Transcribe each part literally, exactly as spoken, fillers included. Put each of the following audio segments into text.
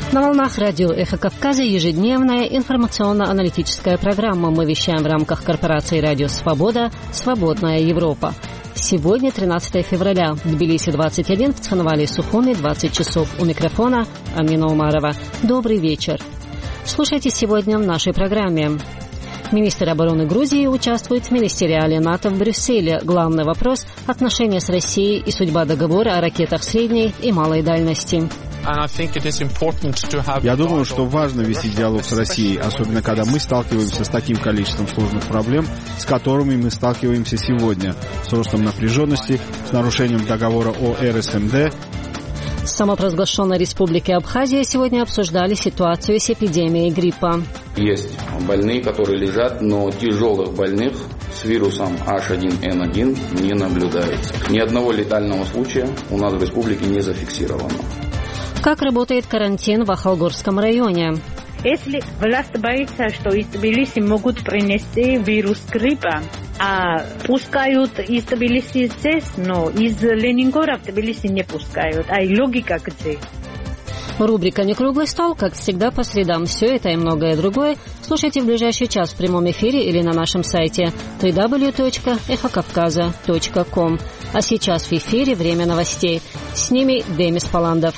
На волнах радио «Эхо Кавказа» ежедневная информационно-аналитическая программа. Мы вещаем в рамках корпорации «Радио Свобода. Свободная Европа». Сегодня тринадцатое февраля. В Тбилиси двадцать один, в Цхинвале и Сухуми двадцать часов. У микрофона Амина Умарова. Добрый вечер. Слушайте сегодня в нашей программе. Министр обороны Грузии участвует в министериале НАТО в Брюсселе. Главный вопрос – отношения с Россией и судьба договора о ракетах средней и малой дальности. Я думаю, что важно вести диалог с Россией, особенно когда мы сталкиваемся с таким количеством сложных проблем, с которыми мы сталкиваемся сегодня, с ростом напряженности, с нарушением договора о эр эс эм дэ. В самопровозглашенной республике Абхазия сегодня обсуждали ситуацию с эпидемией гриппа. Есть больные, которые лежат, но тяжелых больных с вирусом эйч один эн один не наблюдается. Ни одного летального случая у нас в республике не зафиксировано. Как работает карантин в Ахалгорском районе? Если власть боится, что из Тбилиси могут принести вирус гриппа, а пускают из Тбилиси здесь, но из Ленинграда в Тбилиси не пускают. А и логика где? Рубрика «Не круглый стол», как всегда, по средам. Все это и многое другое слушайте в ближайший час в прямом эфире или на нашем сайте дабл ю дабл ю дабл ю точка эхо кавказа точка ком. А сейчас в эфире время новостей. С ними Демис Паландов.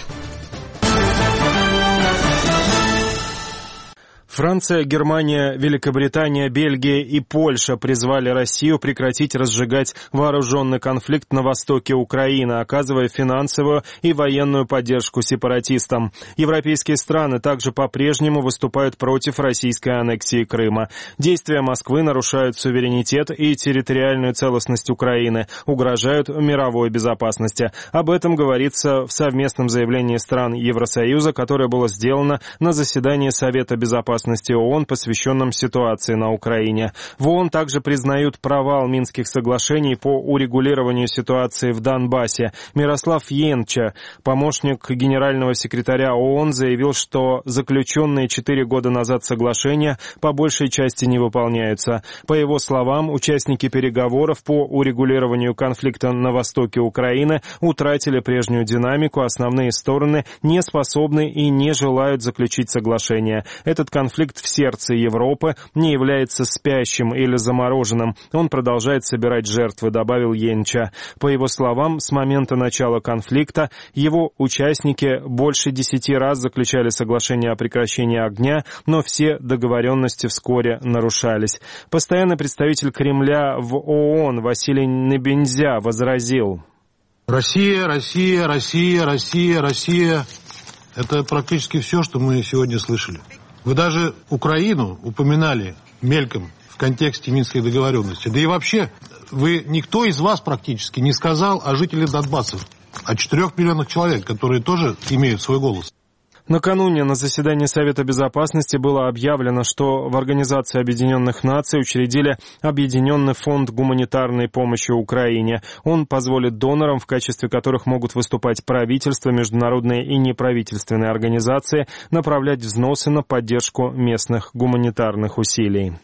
Франция, Германия, Великобритания, Бельгия и Польша призвали Россию прекратить разжигать вооруженный конфликт на востоке Украины, оказывая финансовую и военную поддержку сепаратистам. Европейские страны также по-прежнему выступают против российской аннексии Крыма. Действия Москвы нарушают суверенитет и территориальную целостность Украины, угрожают мировой безопасности. Об этом говорится в совместном заявлении стран Евросоюза, которое было сделано на заседании Совета безопасности ООН, посвященном ситуации на Украине. В ООН также признают провал Минских соглашений по урегулированию ситуации в Донбассе. Мирослав Йенча, помощник генерального секретаря ООН, заявил, что заключенные четыре года назад соглашения по большей части не выполняются. По его словам, участники переговоров по урегулированию конфликта на востоке Украины утратили прежнюю динамику, основные стороны не способны и не желают заключить соглашение. Этот конфликт Конфликт в сердце Европы не является спящим или замороженным. Он продолжает собирать жертвы, добавил Йенча. По его словам, с момента начала конфликта его участники больше десяти раз заключали соглашение о прекращении огня, но все договоренности вскоре нарушались. Постоянный представитель Кремля в ООН Василий Небензя возразил. Россия, Россия, Россия, Россия, Россия. Это практически все, что мы сегодня слышали. Вы даже Украину упоминали мельком в контексте Минской договоренности. Да и вообще, вы, никто из вас практически не сказал о жителях Донбасса, о четырех миллионах человек, которые тоже имеют свой голос. Накануне на заседании Совета Безопасности было объявлено, что в Организации Объединенных Наций учредили Объединенный фонд гуманитарной помощи Украине. Он позволит донорам, в качестве которых могут выступать правительства, международные и неправительственные организации, направлять взносы на поддержку местных гуманитарных усилий.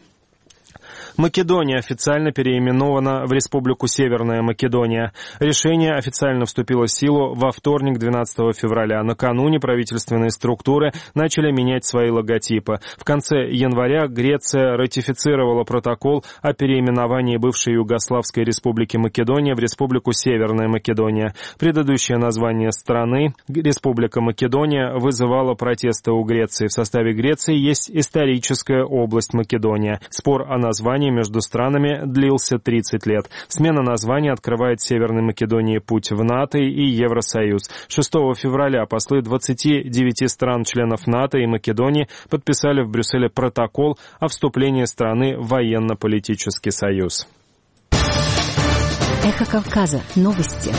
Македония официально переименована в Республику Северная Македония. Решение официально вступило в силу во вторник, двенадцатого февраля. Накануне правительственные структуры начали менять свои логотипы. В конце января Греция ратифицировала протокол о переименовании бывшей Югославской Республики Македония в Республику Северная Македония. Предыдущее название страны, Республика Македония, вызывало протесты у Греции. В составе Греции есть историческая область Македония. Спор о названии между странами длился тридцать лет. Смена названия открывает Северной Македонии путь в НАТО и Евросоюз. шестого февраля послы двадцати девяти стран-членов НАТО и Македонии подписали в Брюсселе протокол о вступлении страны в военно-политический союз. Эхо Кавказа. Новости.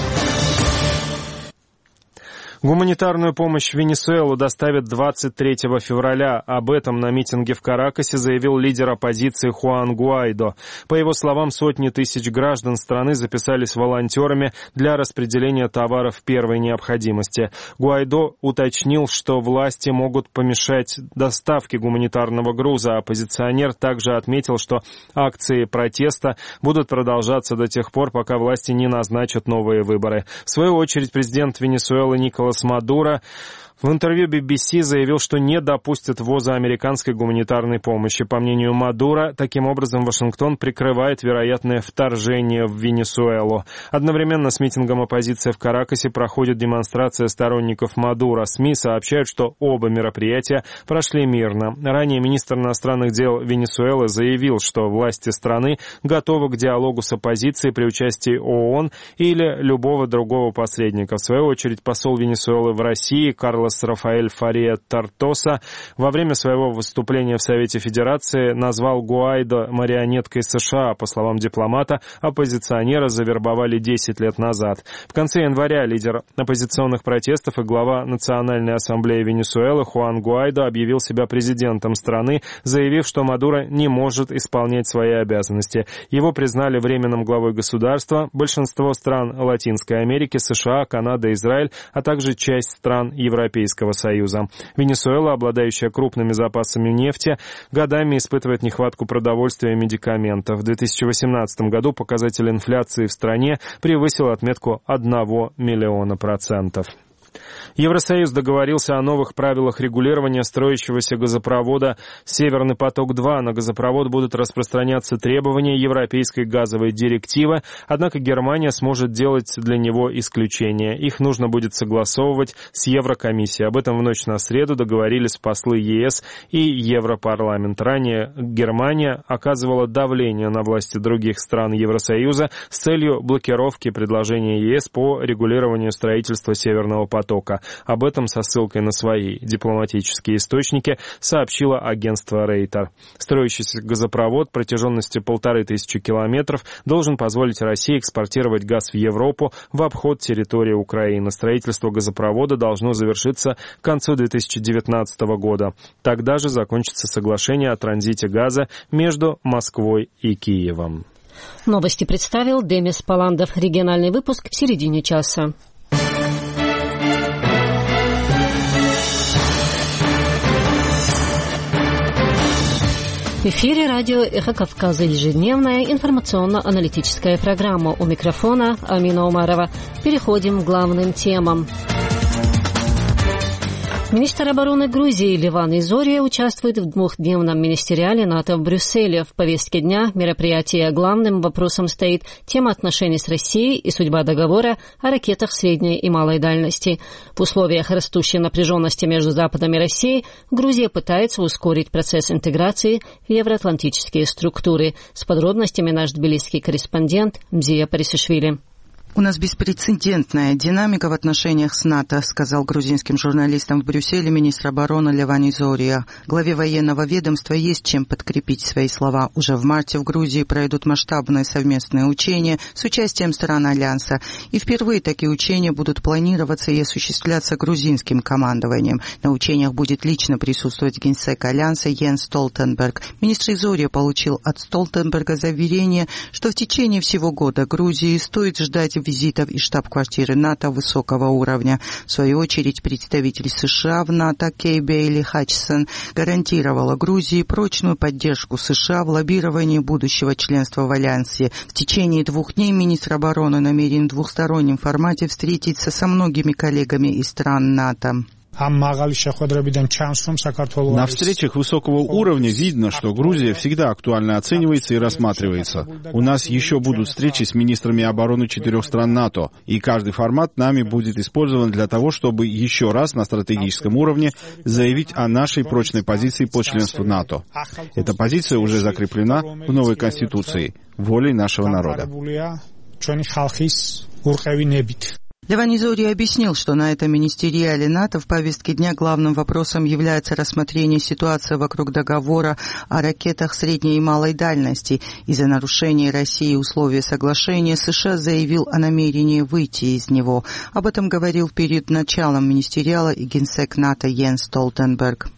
Гуманитарную помощь в Венесуэлу доставят двадцать третьего февраля. Об этом на митинге в Каракасе заявил лидер оппозиции Хуан Гуайдо. По его словам, сотни тысяч граждан страны записались волонтерами для распределения товаров первой необходимости. Гуайдо уточнил, что власти могут помешать доставке гуманитарного груза. Оппозиционер также отметил, что акции протеста будут продолжаться до тех пор, пока власти не назначат новые выборы. В свою очередь, президент Венесуэлы Николас Мадуро В интервью би би си заявил, что не допустит ввоза американской гуманитарной помощи. По мнению Мадуро, таким образом Вашингтон прикрывает вероятное вторжение в Венесуэлу. Одновременно с митингом оппозиции в Каракасе проходит демонстрация сторонников Мадуро. СМИ сообщают, что оба мероприятия прошли мирно. Ранее министр иностранных дел Венесуэлы заявил, что власти страны готовы к диалогу с оппозицией при участии ООН или любого другого посредника. В свою очередь, посол Венесуэлы в России Карлос Рафаэль Фария Тартоса во время своего выступления в Совете Федерации назвал Гуайдо марионеткой США. По словам дипломата, оппозиционера завербовали десять лет назад. В конце января лидер оппозиционных протестов и глава Национальной ассамблеи Венесуэлы Хуан Гуайдо объявил себя президентом страны, заявив, что Мадуро не может исполнять свои обязанности. Его признали временным главой государства большинство стран Латинской Америки, США, Канада, Израиль, а также часть стран Европейского Союза. Венесуэла, обладающая крупными запасами нефти, годами испытывает нехватку продовольствия и медикаментов. В две тысячи восемнадцатом году показатель инфляции в стране превысил отметку одного миллиона процентов. Евросоюз договорился о новых правилах регулирования строящегося газопровода «Северный поток-два». На газопровод будут распространяться требования Европейской газовой директивы, однако Германия сможет делать для него исключения. Их нужно будет согласовывать с Еврокомиссией. Об этом в ночь на среду договорились послы ЕС и Европарламент. Ранее Германия оказывала давление на власти других стран Евросоюза с целью блокировки предложения ЕС по регулированию строительства «Северного потока». Об этом со ссылкой на свои дипломатические источники сообщило агентство Рейтер. Строящийся газопровод протяженностью полторы тысячи километров должен позволить России экспортировать газ в Европу в обход территории Украины. Строительство газопровода должно завершиться к концу две тысячи девятнадцатого года. Тогда же закончится соглашение о транзите газа между Москвой и Киевом. Новости представил Демис Паландов. Региональный выпуск в середине часа. В эфире радио «Эхо Кавказа», ежедневная информационно-аналитическая программа. У микрофона Амина Умарова. Переходим к главным темам. Министр обороны Грузии Леван Изория участвует в двухдневном министериале НАТО в Брюсселе. В повестке дня мероприятия главным вопросом стоит тема отношений с Россией и судьба договора о ракетах средней и малой дальности. В условиях растущей напряженности между Западом и Россией Грузия пытается ускорить процесс интеграции в евроатлантические структуры. С подробностями наш тбилисский корреспондент Мзия Парисишвили. У нас беспрецедентная динамика в отношениях с НАТО, сказал грузинским журналистам в Брюсселе министр обороны Леван Изория. Главе военного ведомства есть чем подкрепить свои слова. Уже в марте в Грузии пройдут масштабные совместные учения с участием стран Альянса. И впервые такие учения будут планироваться и осуществляться грузинским командованием. На учениях будет лично присутствовать генсек Альянса Йенс Столтенберг. Министр Изория получил от Столтенберга заверение, что в течение всего года Грузии стоит ждать визитов из штаб-квартиры НАТО высокого уровня. В свою очередь, представитель США в НАТО Кей Бейли Хатчсон гарантировала Грузии прочную поддержку США в лоббировании будущего членства в Альянсе. В течение двух дней министр обороны намерен в двухстороннем формате встретиться со многими коллегами из стран НАТО. На встречах высокого уровня видно, что Грузия всегда актуально оценивается и рассматривается. У нас еще будут встречи с министрами обороны четырех стран НАТО, и каждый формат нами будет использован для того, чтобы еще раз на стратегическом уровне заявить о нашей прочной позиции по членству НАТО. Эта позиция уже закреплена в новой Конституции, волей нашего народа. Леван Изория объяснил, что на этом министериале НАТО в повестке дня главным вопросом является рассмотрение ситуации вокруг договора о ракетах средней и малой дальности. Из-за нарушения России условий соглашения США заявил о намерении выйти из него. Об этом говорил перед началом министериала и генсек НАТО Йенс Столтенберг.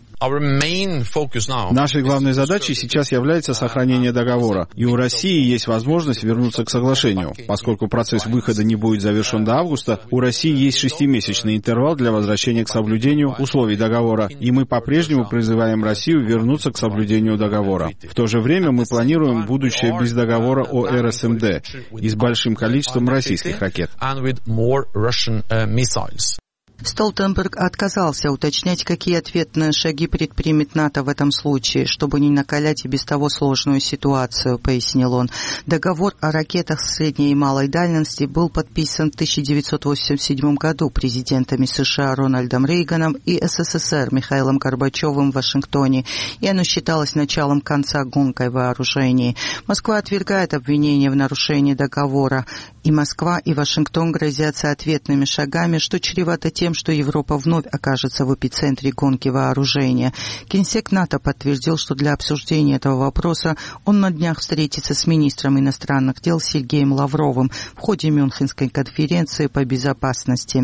Нашей главной задачей сейчас является сохранение договора, и у России есть возможность вернуться к соглашению. Поскольку процесс выхода не будет завершен до августа, у России есть шестимесячный интервал для возвращения к соблюдению условий договора, и мы по-прежнему призываем Россию вернуться к соблюдению договора. В то же время мы планируем будущее без договора о эр эс эм дэ и с большим количеством российских ракет. Столтенберг отказался уточнять, какие ответные шаги предпримет НАТО в этом случае, чтобы не накалять и без того сложную ситуацию, пояснил он. Договор о ракетах средней и малой дальности был подписан в тысяча девятьсот восемьдесят седьмом году президентами США Рональдом Рейганом и СССР Михаилом Горбачевым в Вашингтоне, и оно считалось началом конца гонки вооружений. Москва отвергает обвинения в нарушении договора, и Москва и Вашингтон грозятся ответными шагами, что чревато тем, что Европа вновь окажется в эпицентре гонки вооружения. Генсек НАТО подтвердил, что для обсуждения этого вопроса он на днях встретится с министром иностранных дел Сергеем Лавровым в ходе Мюнхенской конференции по безопасности.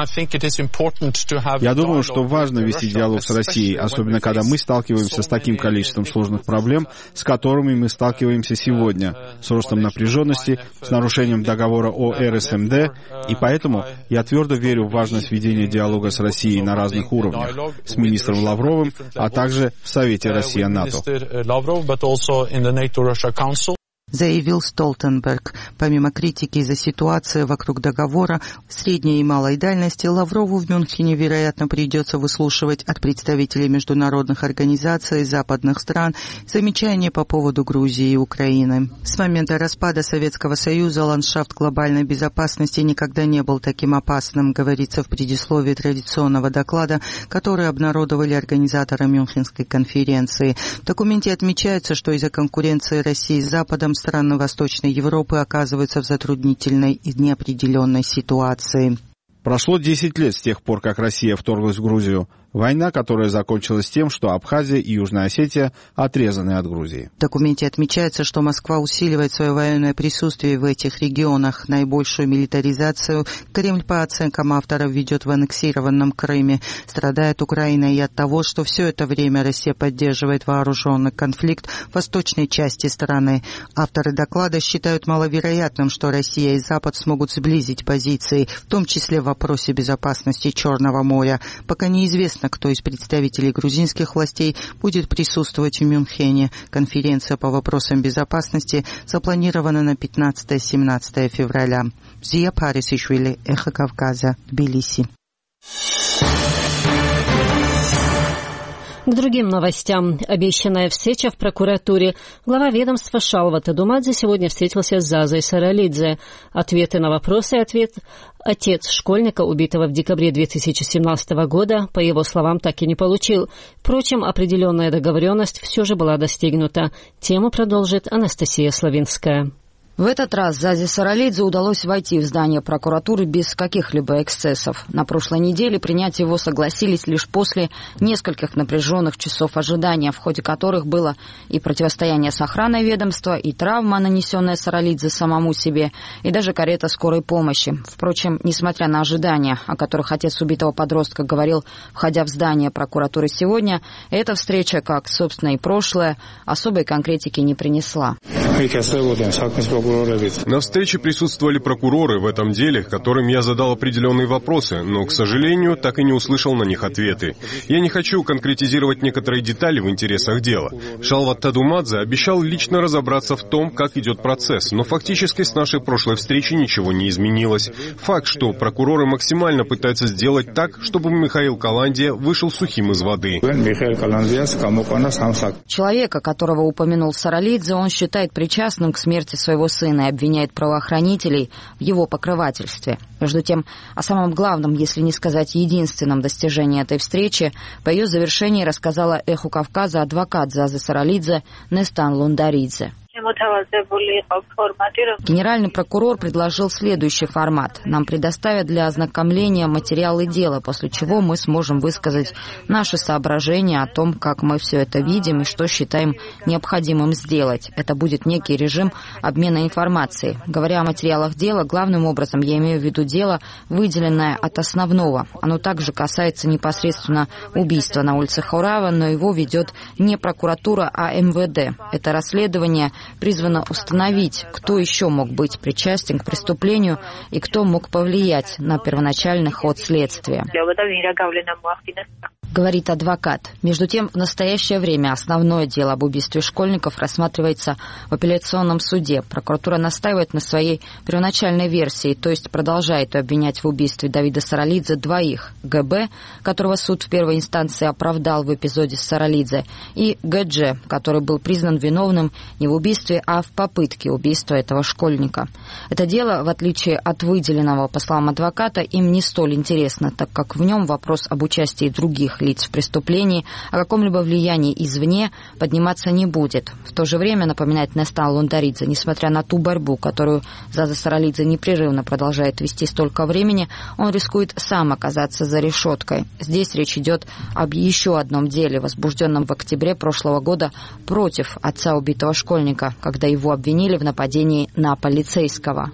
Я думаю, что важно вести диалог с Россией, особенно когда мы сталкиваемся с таким количеством сложных проблем, с которыми мы сталкиваемся сегодня, с ростом напряженности, с нарушением договора о эр эс эм дэ, и поэтому я твердо верю в важность ведения диалога с Россией на разных уровнях, с министром Лавровым, а также в Совете Россия-НАТО. Заявил Столтенберг. Помимо критики из-за ситуации вокруг договора средней и малой дальности, Лаврову в Мюнхене, вероятно, придется выслушивать от представителей международных организаций западных стран замечания по поводу Грузии и Украины. С момента распада Советского Союза ландшафт глобальной безопасности никогда не был таким опасным, говорится в предисловии традиционного доклада, который обнародовали организаторы Мюнхенской конференции. В документе отмечается, что из-за конкуренции России с Западом страны Восточной Европы оказываются в затруднительной и неопределенной ситуации. Прошло десять лет с тех пор, как Россия вторглась в Грузию. Война, которая закончилась тем, что Абхазия и Южная Осетия отрезаны от Грузии. В документе отмечается, что Москва усиливает свое военное присутствие в этих регионах. Наибольшую милитаризацию Кремль, по оценкам авторов, ведет в аннексированном Крыме. Страдает Украина и от того, что все это время Россия поддерживает вооруженный конфликт в восточной части страны. Авторы доклада считают маловероятным, что Россия и Запад смогут сблизить позиции, в том числе в вопросе безопасности Черного моря. Пока неизвестно, кто из представителей грузинских властей будет присутствовать в Мюнхене. Конференция по вопросам безопасности запланирована на пятнадцатое-семнадцатое февраля. Зия Парисишвили, Эхо Кавказа, Тбилиси. К другим новостям. Обещанная встреча в прокуратуре. Глава ведомства Шалва Тадумадзе сегодня встретился с Зазой Саралидзе. Ответы на вопросы и ответ. Отец школьника, убитого в декабре две тысячи семнадцатого года, по его словам, так и не получил. Впрочем, определенная договоренность все же была достигнута. Тему продолжит Анастасия Славинская. В этот раз Зазе Саралидзе удалось войти в здание прокуратуры без каких-либо эксцессов. На прошлой неделе принять его согласились лишь после нескольких напряженных часов ожидания, в ходе которых было и противостояние с охраной ведомства, и травма, нанесенная Саралидзе самому себе, и даже карета скорой помощи. Впрочем, несмотря на ожидания, о которых отец убитого подростка говорил, входя в здание прокуратуры сегодня, эта встреча, как, собственно, и прошлое, особой конкретики не принесла. На встрече присутствовали прокуроры в этом деле, которым я задал определенные вопросы, но, к сожалению, так и не услышал на них ответы. Я не хочу конкретизировать некоторые детали в интересах дела. Шалват Тадумадзе обещал лично разобраться в том, как идет процесс, но фактически с нашей прошлой встречи ничего не изменилось. Факт, что прокуроры максимально пытаются сделать так, чтобы Михаил Каландия вышел сухим из воды. Человека, которого упомянул Саралидзе, он считает причастным к смерти своего сына и обвиняет правоохранителей в его покрывательстве. Между тем, о самом главном, если не сказать единственном достижении этой встречи, по ее завершении рассказала «Эху Кавказа» адвокат Зазы Саралидзе Нестан Лундаридзе. Генеральный прокурор предложил следующий формат. Нам предоставят для ознакомления материалы дела, после чего мы сможем высказать наши соображения о том, как мы все это видим и что считаем необходимым сделать. Это будет некий режим обмена информацией. Говоря о материалах дела, главным образом я имею в виду дело, выделенное от основного. Оно также касается непосредственно убийства на улице Хаурава, но его ведет не прокуратура, а эм вэ дэ. Это расследование призвано установить, кто еще мог быть причастен к преступлению и кто мог повлиять на первоначальный ход следствия. Говорит адвокат. Между тем, в настоящее время основное дело об убийстве школьников рассматривается в апелляционном суде. Прокуратура настаивает на своей первоначальной версии, то есть продолжает обвинять в убийстве Давида Саралидзе двоих. ГБ, которого суд в первой инстанции оправдал в эпизоде с Саралидзе, и ГДЖ, который был признан виновным не в убийстве, а в попытке убийства этого школьника. Это дело, в отличие от выделенного, по словам адвоката, им не столь интересно, так как в нем вопрос об участии других лиц в преступлении, о каком-либо влиянии извне подниматься не будет. В то же время, напоминает Нестан Лундаридзе, несмотря на ту борьбу, которую Заза Саралидзе непрерывно продолжает вести столько времени, он рискует сам оказаться за решеткой. Здесь речь идет об еще одном деле, возбужденном в октябре прошлого года против отца убитого школьника, когда его обвинили в нападении на полицейского.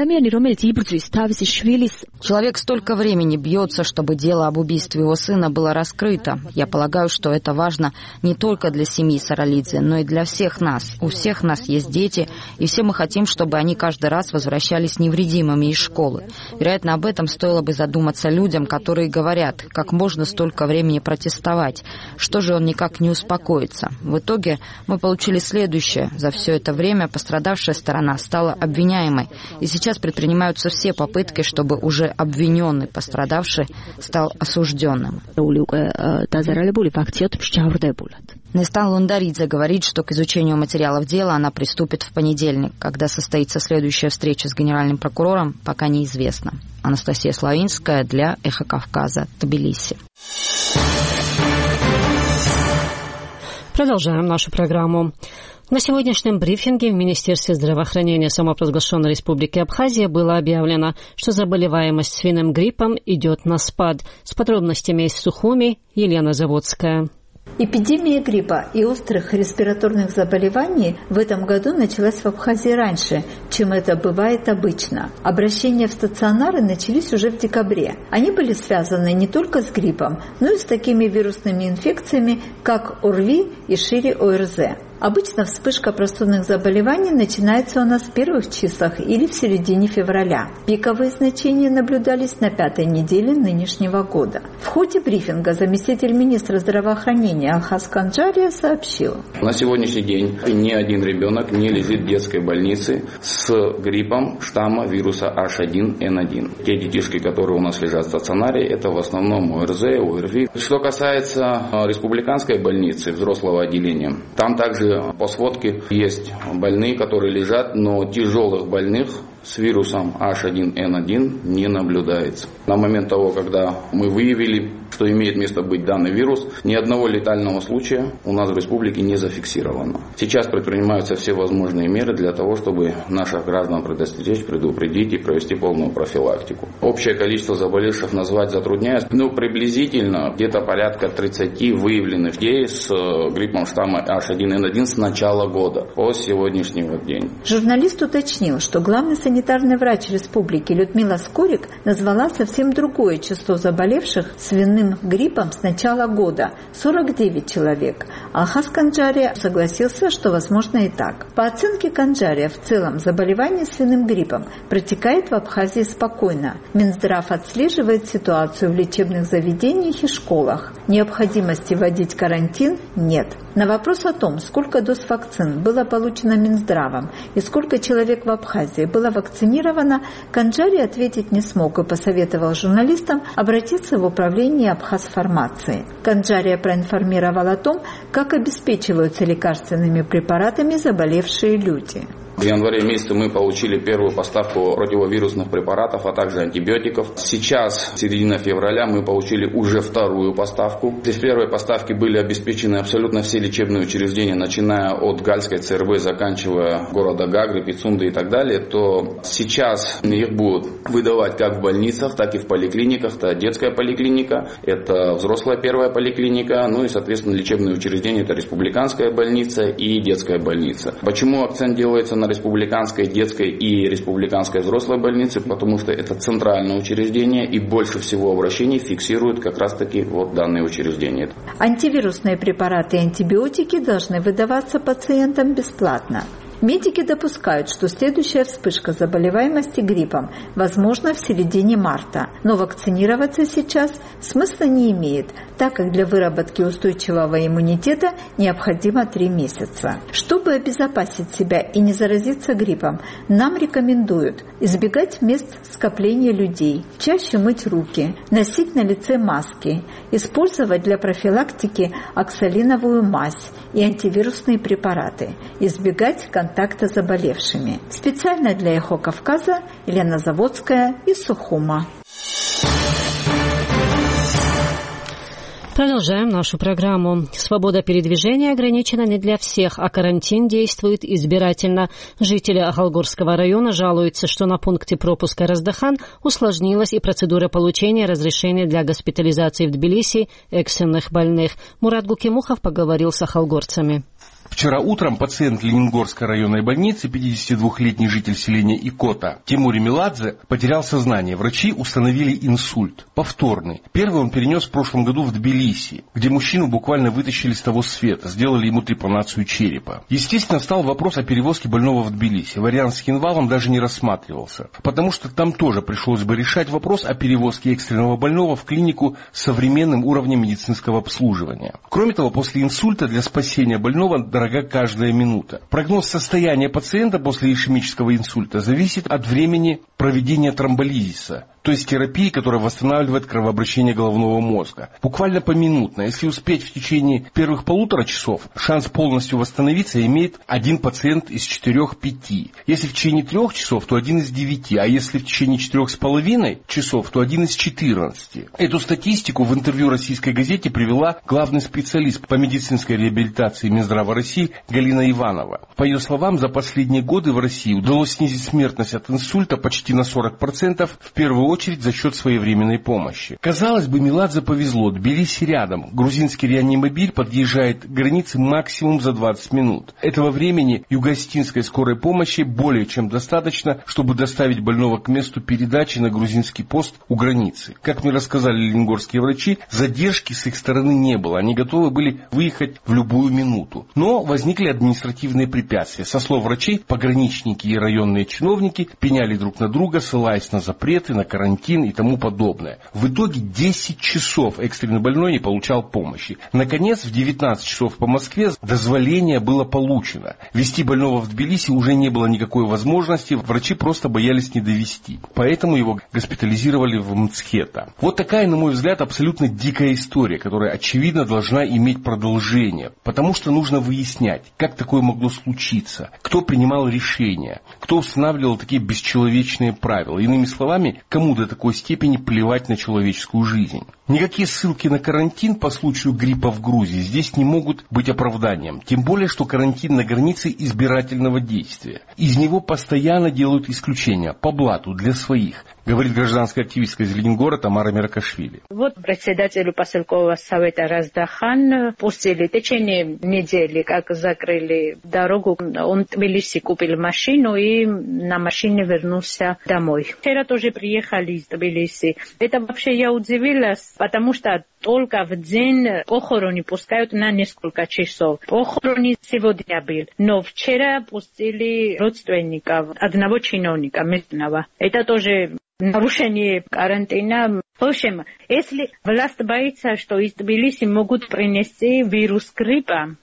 Человек столько времени бьется, чтобы дело об убийстве его сына было раскрыто. Я полагаю, что это важно не только для семьи Саралидзе, но и для всех нас. У всех нас есть дети, и все мы хотим, чтобы они каждый раз возвращались невредимыми из школы. Вероятно, об этом стоило бы задуматься людям, которые говорят, как можно столько времени протестовать. Что же он никак не успокоится? В итоге мы получили следующее. За все это время пострадавшая сторона стала обвиняемой. И сейчас предпринимаются все попытки, чтобы уже обвиненный пострадавший стал осужденным. Нестан Лундаридзе говорит, что к изучению материалов дела она приступит в понедельник. Когда состоится следующая встреча с генеральным прокурором, пока неизвестно. Анастасия Славинская для «Эхо Кавказа», Тбилиси. Продолжаем нашу программу. На сегодняшнем брифинге в Министерстве здравоохранения самопровозглашенной Республики Абхазия было объявлено, что заболеваемость свиным гриппом идет на спад. С подробностями из Сухуми Елена Заводская. Эпидемия гриппа и острых респираторных заболеваний в этом году началась в Абхазии раньше, чем это бывает обычно. Обращения в стационары начались уже в декабре. Они были связаны не только с гриппом, но и с такими вирусными инфекциями, как ОРВИ и шире ОРЗ. Обычно вспышка простудных заболеваний начинается у нас в первых числах или в середине февраля. Пиковые значения наблюдались на пятой неделе нынешнего года. В ходе брифинга заместитель министра здравоохранения Алхаз Канджария сообщил. На сегодняшний день ни один ребенок не лежит в детской больнице с гриппом штамма вируса эйч один эн один. Те детишки, которые у нас лежат в стационаре, это в основном ОРЗ, ОРВИ. Что касается республиканской больницы, взрослого отделения, там также по сводке есть больные, которые лежат, но тяжелых больных с вирусом эйч один эн один не наблюдается. На момент того, когда мы выявили, что имеет место быть данный вирус, ни одного летального случая у нас в республике не зафиксировано. Сейчас предпринимаются все возможные меры для того, чтобы наших граждан предостеречь, предупредить и провести полную профилактику. Общее количество заболевших назвать затрудняюсь, но приблизительно где-то порядка тридцати выявленных людей с гриппом штамма эйч один эн один с начала года по сегодняшний день. Журналист уточнил, что главный санитарный врач республики Людмила Скорик назвала совсем другое число заболевших свиным гриппом с начала года – сорок девять человек. Алхаз Канджария согласился, что возможно и так. По оценке Канджария, в целом заболевание свиным гриппом протекает в Абхазии спокойно. Минздрав отслеживает ситуацию в лечебных заведениях и школах. Необходимости вводить карантин нет. На вопрос о том, сколько доз вакцин было получено Минздравом и сколько человек в Абхазии было вакцинировано, Канджария ответить не смог и посоветовал журналистам обратиться в управление Абхазфармации. Канджария проинформировал о том, как обеспечиваются лекарственными препаратами заболевшие люди. В январе месяце мы получили первую поставку противовирусных препаратов, а также антибиотиков. Сейчас, середина февраля, мы получили уже вторую поставку. Из первой поставки были обеспечены абсолютно все лечебные учреждения, начиная от Гальской ЦРБ, заканчивая города Гагры, Пицунды и так далее, то сейчас их будут выдавать как в больницах, так и в поликлиниках. Это детская поликлиника, это взрослая первая поликлиника, ну и, соответственно, лечебные учреждения, это республиканская больница и детская больница. Почему акцент делается на республиканской детской и республиканской взрослой больнице? Потому что это центральное учреждение и больше всего обращений фиксируют как раз-таки вот данные учреждения. Антивирусные препараты и антибиотики должны выдаваться пациентам бесплатно. Медики допускают, что следующая вспышка заболеваемости гриппом возможна в середине марта, но вакцинироваться сейчас смысла не имеет, так как для выработки устойчивого иммунитета необходимо три месяца. Чтобы обезопасить себя и не заразиться гриппом, нам рекомендуют избегать мест скопления людей, чаще мыть руки, носить на лице маски, использовать для профилактики оксалиновую мазь и антивирусные препараты, избегать контакта с заболевшими. Специально для «Эхо Кавказа» Елена Заводская из Сухума. Продолжаем нашу программу. Свобода передвижения ограничена не для всех, а карантин действует избирательно. Жители Ахалгорского района жалуются, что на пункте пропуска Раздахан усложнилась и процедура получения разрешения для госпитализации в Тбилиси экстренных больных. Мурат Гукимухов поговорил с ахалгорцами. Вчера утром пациент Ленингорской районной больницы, пятидесятидвухлетний житель селения Икота, Тимур Меладзе, потерял сознание. Врачи установили инсульт. Повторный. Первый он перенес в прошлом году в Тбилиси, где мужчину буквально вытащили с того света, сделали ему трепанацию черепа. Естественно, встал вопрос о перевозке больного в Тбилиси. Вариант с Хинвалом даже не рассматривался, потому что там тоже пришлось бы решать вопрос о перевозке экстренного больного в клинику с современным уровнем медицинского обслуживания. Кроме того, после инсульта для спасения больного дорога каждая минута. Прогноз состояния пациента после ишемического инсульта зависит от времени проведения тромболизиса, то есть терапии, которая восстанавливает кровообращение головного мозга. Буквально поминутно. Если успеть в течение первых полутора часов, шанс полностью восстановиться имеет один пациент из четырех-пяти. Если в течение трех часов, то один из девяти, а если в течение четырех с половиной часов, то один из четырнадцати. Эту статистику в интервью российской газете привела главный специалист по медицинской реабилитации Минздрава России Галина Иванова. По ее словам, за последние годы в России удалось снизить смертность от инсульта почти на сорок процентов, в первую очередь за счет своевременной помощи. Казалось бы, Меладзе повезло, Тбилиси рядом. Грузинский реанимобиль подъезжает к границе максимум за двадцать минут. Этого времени юго-остинской скорой помощи более чем достаточно, чтобы доставить больного к месту передачи на грузинский пост у границы. Как мне рассказали ленингорские врачи, задержки с их стороны не было. Они готовы были выехать в любую минуту. Но возникли административные препятствия. Со слов врачей, пограничники и районные чиновники пеняли друг на друга, ссылаясь на запреты, на карантин и тому подобное. В итоге десять часов экстренный больной не получал помощи. Наконец, в девятнадцать часов по Москве дозволение было получено. Везти больного в Тбилиси уже не было никакой возможности, врачи просто боялись не довезти. Поэтому его госпитализировали в Мцхета. Вот такая, на мой взгляд, абсолютно дикая история, которая, очевидно, должна иметь продолжение. Потому что нужно выяснять, как такое могло случиться, кто принимал решения, кто устанавливал такие бесчеловечные правила. Иными словами, кому до такой степени плевать на человеческую жизнь. Никакие ссылки на карантин по случаю гриппа в Грузии здесь не могут быть оправданием. Тем более, что карантин на границе избирательного действия. Из него постоянно делают исключения по блату для своих, говорит гражданская активистка из Ленингора Тамара Миракашвили. Вот председателю поселкового совета Раздахан пустили в течение недели, как закрыли дорогу. Он в Тбилиси купил машину и на машине вернулся домой. Вчера тоже приехали из Тбилиси. Это вообще я удивилась, потому что только в день похороны пускают на несколько часов. Похороны сегодня был, но вчера пустили родственников одного чиновника местного. Это тоже нарушение карантина. В общем, если власть боится, что из Тбилиси могут принести вирус гриппа,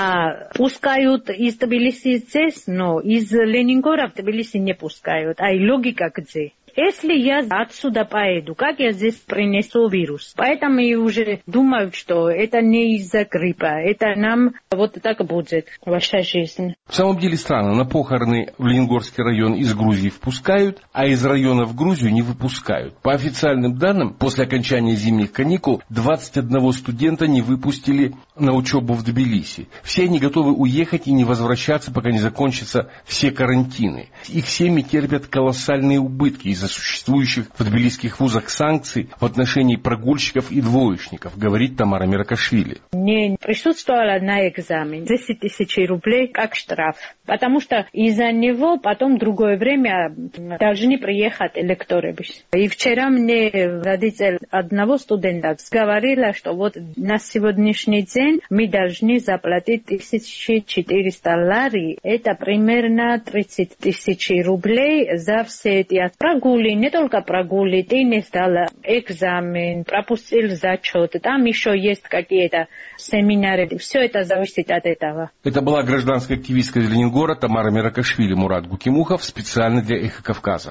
а пускают из Тбилиси здесь, но из Ленингора в Тбилиси не пускают. А и логика где? Если я отсюда поеду, как я здесь принесу вирус? Поэтому я уже думаю, что это не из-за гриппа. Это нам вот так будет ваша жизнь. В самом деле странно. На похороны в Лениногорский район из Грузии впускают, а из района в Грузию не выпускают. По официальным данным, после окончания зимних каникул двадцать одного студента не выпустили на учебу в Тбилиси. Все они готовы уехать и не возвращаться, пока не закончатся все карантины. Их семьи терпят колоссальные убытки из-за из-за существующих в тбилисских вузах санкций в отношении прогульщиков и двоечников, говорит Тамара Меракашвили. Не присутствовала на экзамене. десять тысяч рублей как штраф. Потому что из-за него потом другое время должны приехать электоры. И вчера мне родитель одного студента говорила, что вот на сегодняшний день мы должны заплатить тысяча четыреста лари. Это примерно тридцать тысяч рублей за все эти прогулы. Не только прогулы, ты не сдал экзамен, пропустил зачет. Там еще есть какие-то семинары. Все это зависит от этого. Это была гражданская активистка из Ленингора Тамара Меракашвили. Мурат Гукимухов специально для «Эхо Кавказа».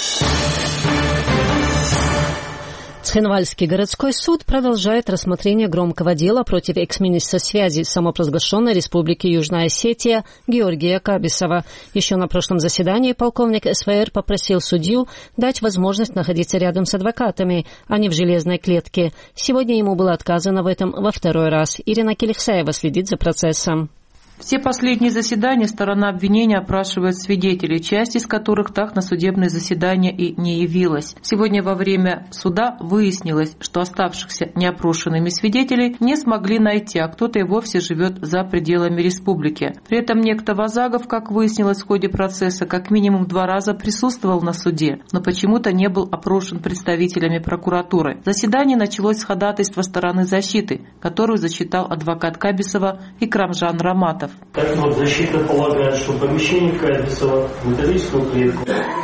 Цхинвальский городской суд продолжает рассмотрение громкого дела против экс-министра связи самопровозглашенной Республики Южная Осетия Георгия Кабисова. Еще на прошлом заседании полковник эс вэ эр попросил судью дать возможность находиться рядом с адвокатами, а не в железной клетке. Сегодня ему было отказано в этом во второй раз. Ирина Келихсаева следит за процессом. Все последние заседания сторона обвинения опрашивает свидетелей, часть из которых так на судебное заседание и не явилась. Сегодня во время суда выяснилось, что оставшихся неопрошенными свидетелей не смогли найти, а кто-то и вовсе живет за пределами республики. При этом некто Вазагов, как выяснилось в ходе процесса, как минимум два раза присутствовал на суде, но почему-то не был опрошен представителями прокуратуры. Заседание началось с ходатайства стороны защиты, которую зачитал адвокат Кабисова Икрамжан Раматов. Так вот, защита полагает, что помещение Кабисова в металлическую клетку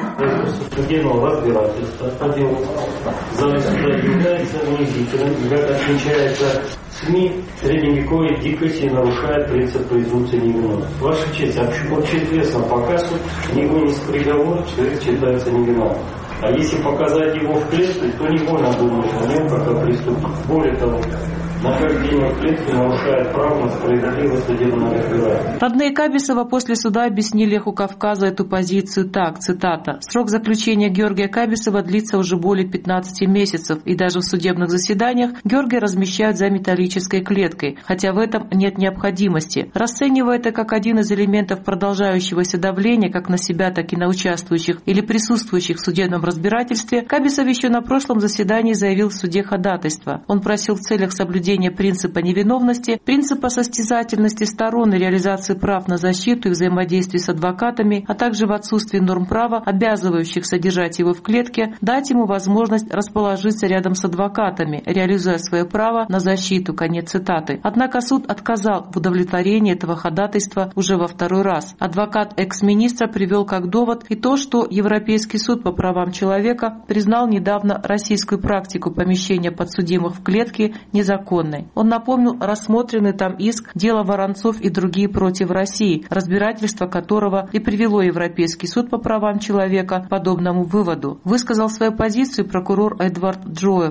судебного разбирательства по делу зала суда является унизительным, и, как отмечается СМИ, средневековой дикости нарушает принцип презумпции невиновности. Ваша честь, общеизвестно, пока суд не вынес приговор, человек считается невиновным. А если показать его в клетке, то невольно думать о нем как о преступнике. Более того, нахождение в клетке нарушает право на справедливое судебное разбирательство. Родные Кабисова после суда объяснили «Эху Кавказа» эту позицию так, цитата: «Срок заключения Георгия Кабисова длится уже более пятнадцати месяцев, и даже в судебных заседаниях Георгия размещают за металлической клеткой, хотя в этом нет необходимости. Расценивая это как один из элементов продолжающегося давления как на себя, так и на участвующих или присутствующих в судебном разбирательстве, Кабисов еще на прошлом заседании заявил в суде ходатайство. Он просил в целях соблюдения принципа невиновности, принципа состязательности сторон и реализации прав на защиту и взаимодействие с адвокатами, а также в отсутствии норм права, обязывающих содержать его в клетке, дать ему возможность расположиться рядом с адвокатами, реализуя свое право на защиту». Конец цитаты. Однако суд отказал в удовлетворении этого ходатайства уже во второй раз. Адвокат экс-министра привел как довод и то, что Европейский суд по правам человека признал недавно российскую практику помещения подсудимых в клетке незаконной. Он напомнил рассмотренный там иск, дело Воронцов и другие против России, разбирательство которого и привело Европейский суд по правам человека к подобному выводу. Высказал свою позицию прокурор Эдвард Джоев.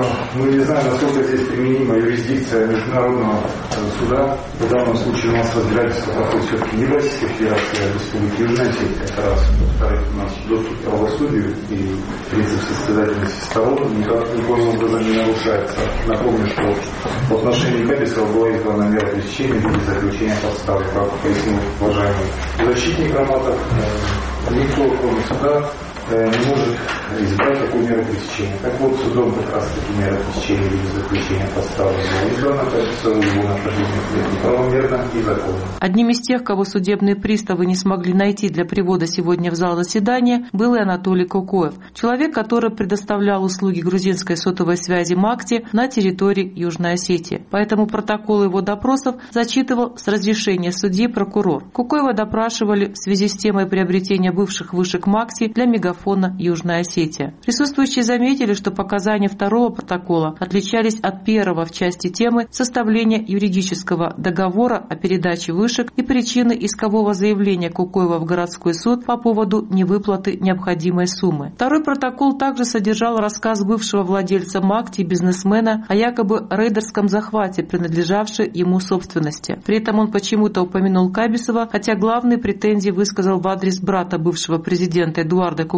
Мы не знаем, насколько здесь применима юрисдикция Международного суда. В данном случае у нас разбирательство проходит все-таки не в Российской Федерации, а в Республике Южная Осетия. Это раз. Во-вторых, у нас доступ к правосудию и принцип состязательности сторон никак никоим образом не нарушается. Напомню, что в отношении Кабисова была избрана мера пресечения в виде заключения подставы. Как пояснил уважаемый защитник Раматов, никто, кроме суда, не может избрать такую меру пресечения. Так вот, судом как раз таки мера пресечения в виде заключения подставы была избрана, Кабисову его нахождение неправомерно и законно. Одним из тех, кого судебные приставы не смогли найти для привода сегодня в зал заседания, был и Анатолий Кукоев, человек, который предоставлял услуги грузинской сотовой связи МАКТИ на территории Южной Осетии. Поэтому протокол его допросов зачитывал с разрешения судьи прокурор. Кукоева допрашивали в связи с темой приобретения бывших вышек МАКТИ для мегафона Южная Осетия. Присутствующие заметили, что показания второго протокола отличались от первого в части темы составления юридического договора о передаче вышек и причины искового заявления Кукоева в городской суд по поводу невыплаты необходимой суммы. Второй протокол также содержал рассказ бывшего владельца МАКТИ и бизнесмена о якобы рейдерском захвате, принадлежавшей ему собственности. При этом он почему-то упомянул Кабисова, хотя главные претензии высказал в адрес брата бывшего президента Эдуарда Кукоева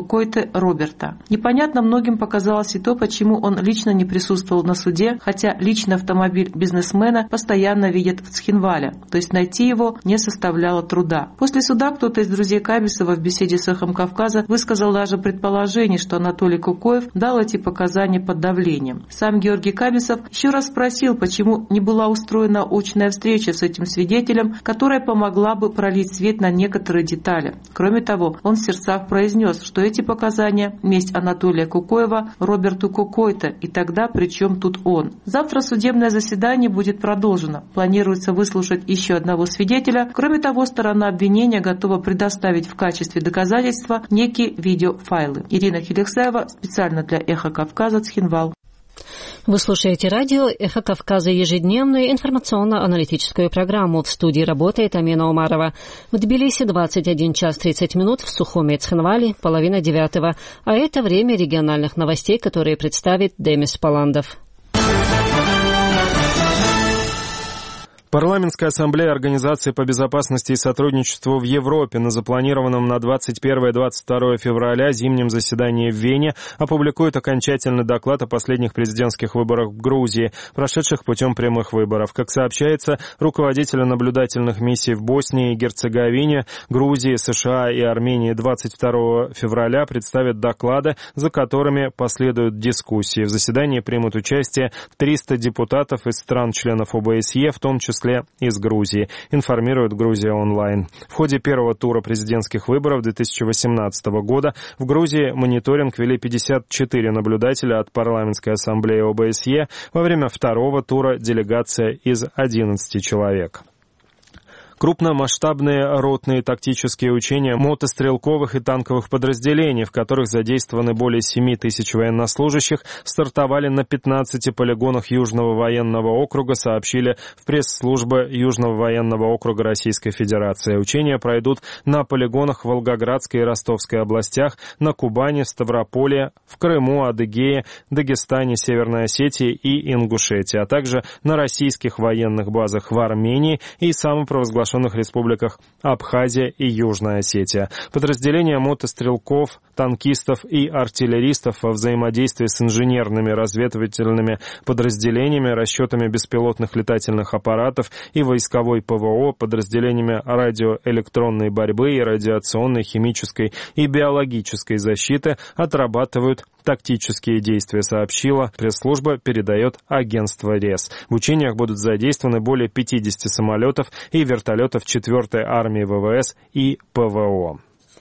Кукойте Роберта. Непонятно многим показалось и то, почему он лично не присутствовал на суде, хотя личный автомобиль бизнесмена постоянно видят в Цхинвале, то есть найти его не составляло труда. После суда кто-то из друзей Кабисова в беседе с «Эхом Кавказа» высказал даже предположение, что Анатолий Кукоев дал эти показания под давлением. Сам Георгий Кабисов еще раз спросил, почему не была устроена очная встреча с этим свидетелем, которая помогла бы пролить свет на некоторые детали. Кроме того, он в сердцах произнес, что эти показания – месть Анатолия Кукоева Роберту Кукойте, и тогда при чем тут он? Завтра судебное заседание будет продолжено. Планируется выслушать еще одного свидетеля. Кроме того, сторона обвинения готова предоставить в качестве доказательства некие видеофайлы. Ирина Хилексаева специально для «Эхо Кавказа», Цхинвал. Вы слушаете радио «Эхо Кавказа», ежедневную информационно-аналитическую программу. В студии работает Амина Умарова. В Тбилиси двадцать один час тридцать минут, в Сухуме и Цхинвале половина девятого. А это время региональных новостей, которые представит Демис Паландов. Парламентская ассамблея Организации по безопасности и сотрудничеству в Европе на запланированном на двадцать первое — двадцать второе февраля зимнем заседании в Вене опубликует окончательный доклад о последних президентских выборах в Грузии, прошедших путем прямых выборов. Как сообщается, руководители наблюдательных миссий в Боснии и Герцеговине, Грузии, США и Армении двадцать второго февраля представят доклады, за которыми последуют дискуссии. В заседании примут участие триста депутатов из стран-членов О Бэ Эс Е, в том числе из Грузии, информирует Грузия онлайн. В ходе первого тура президентских выборов две тысячи восемнадцатого года в Грузии мониторинг вели пятьдесят четыре наблюдателя от парламентской ассамблеи О Бэ Эс Е, во время второго тура делегация из одиннадцати человек. Крупномасштабные ротные тактические учения мотострелковых и танковых подразделений, в которых задействованы более семи тысяч военнослужащих, стартовали на пятнадцати полигонах Южного военного округа, сообщили в пресс-службе Южного военного округа Российской Федерации. Учения пройдут на полигонах в Волгоградской и Ростовской областях, на Кубани, Ставрополе, в Крыму, Адыгее, Дагестане, Северной Осетии и Ингушетии, а также на российских военных базах в Армении и самопровозглашенных республиках Абхазия и Южная Осетия. Подразделения мотострелков, танкистов и артиллеристов во взаимодействии с инженерными разведывательными подразделениями, расчетами беспилотных летательных аппаратов и войсковой Пэ Вэ О, подразделениями радиоэлектронной борьбы и радиационной, химической и биологической защиты отрабатывают тактические действия, сообщила пресс-служба, передает агентство РЕС. В учениях будут задействованы более пятидесяти самолетов и вертолетов четвёртой армии Вэ Вэ Эс и Пэ Вэ О.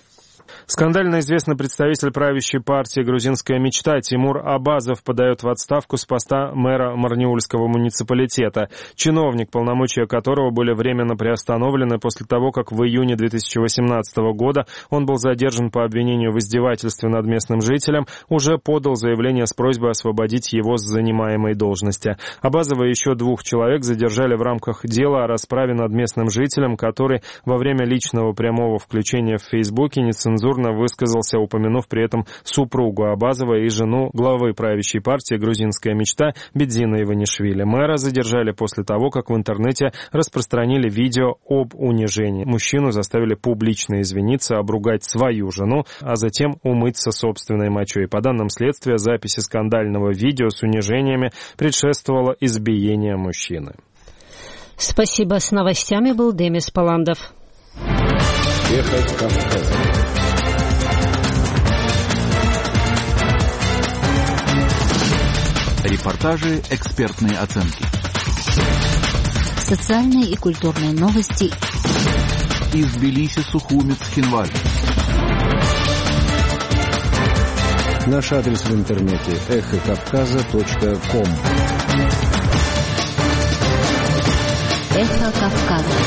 Скандально известный представитель правящей партии «Грузинская мечта» Тимур Абазов подает в отставку с поста мэра Марниульского муниципалитета. Чиновник, полномочия которого были временно приостановлены после того, как в июне две тысячи восемнадцатого года он был задержан по обвинению в издевательстве над местным жителем, уже подал заявление с просьбой освободить его с занимаемой должности. Абазова и еще двух человек задержали в рамках дела о расправе над местным жителем, который во время личного прямого включения в Фейсбуке нецензурно высказался, упомянув при этом супругу Абазова и жену главы правящей партии «Грузинская мечта» Бедзина Иванишвили. Мэра задержали после того, как в интернете распространили видео об унижении. Мужчину заставили публично извиниться, обругать свою жену, а затем умыться собственной мочой. По данным следствия, записи скандального видео с унижениями предшествовало избиение мужчины. Спасибо. С новостями был Демис Паландов. Эхо Кавказа. Репортажи, экспертные оценки. Социальные и культурные новости. Из Тбилиси, Сухуми, Цхинвале. Наш адрес в интернете эхо кавказа точка ком. Эхо Кавказа.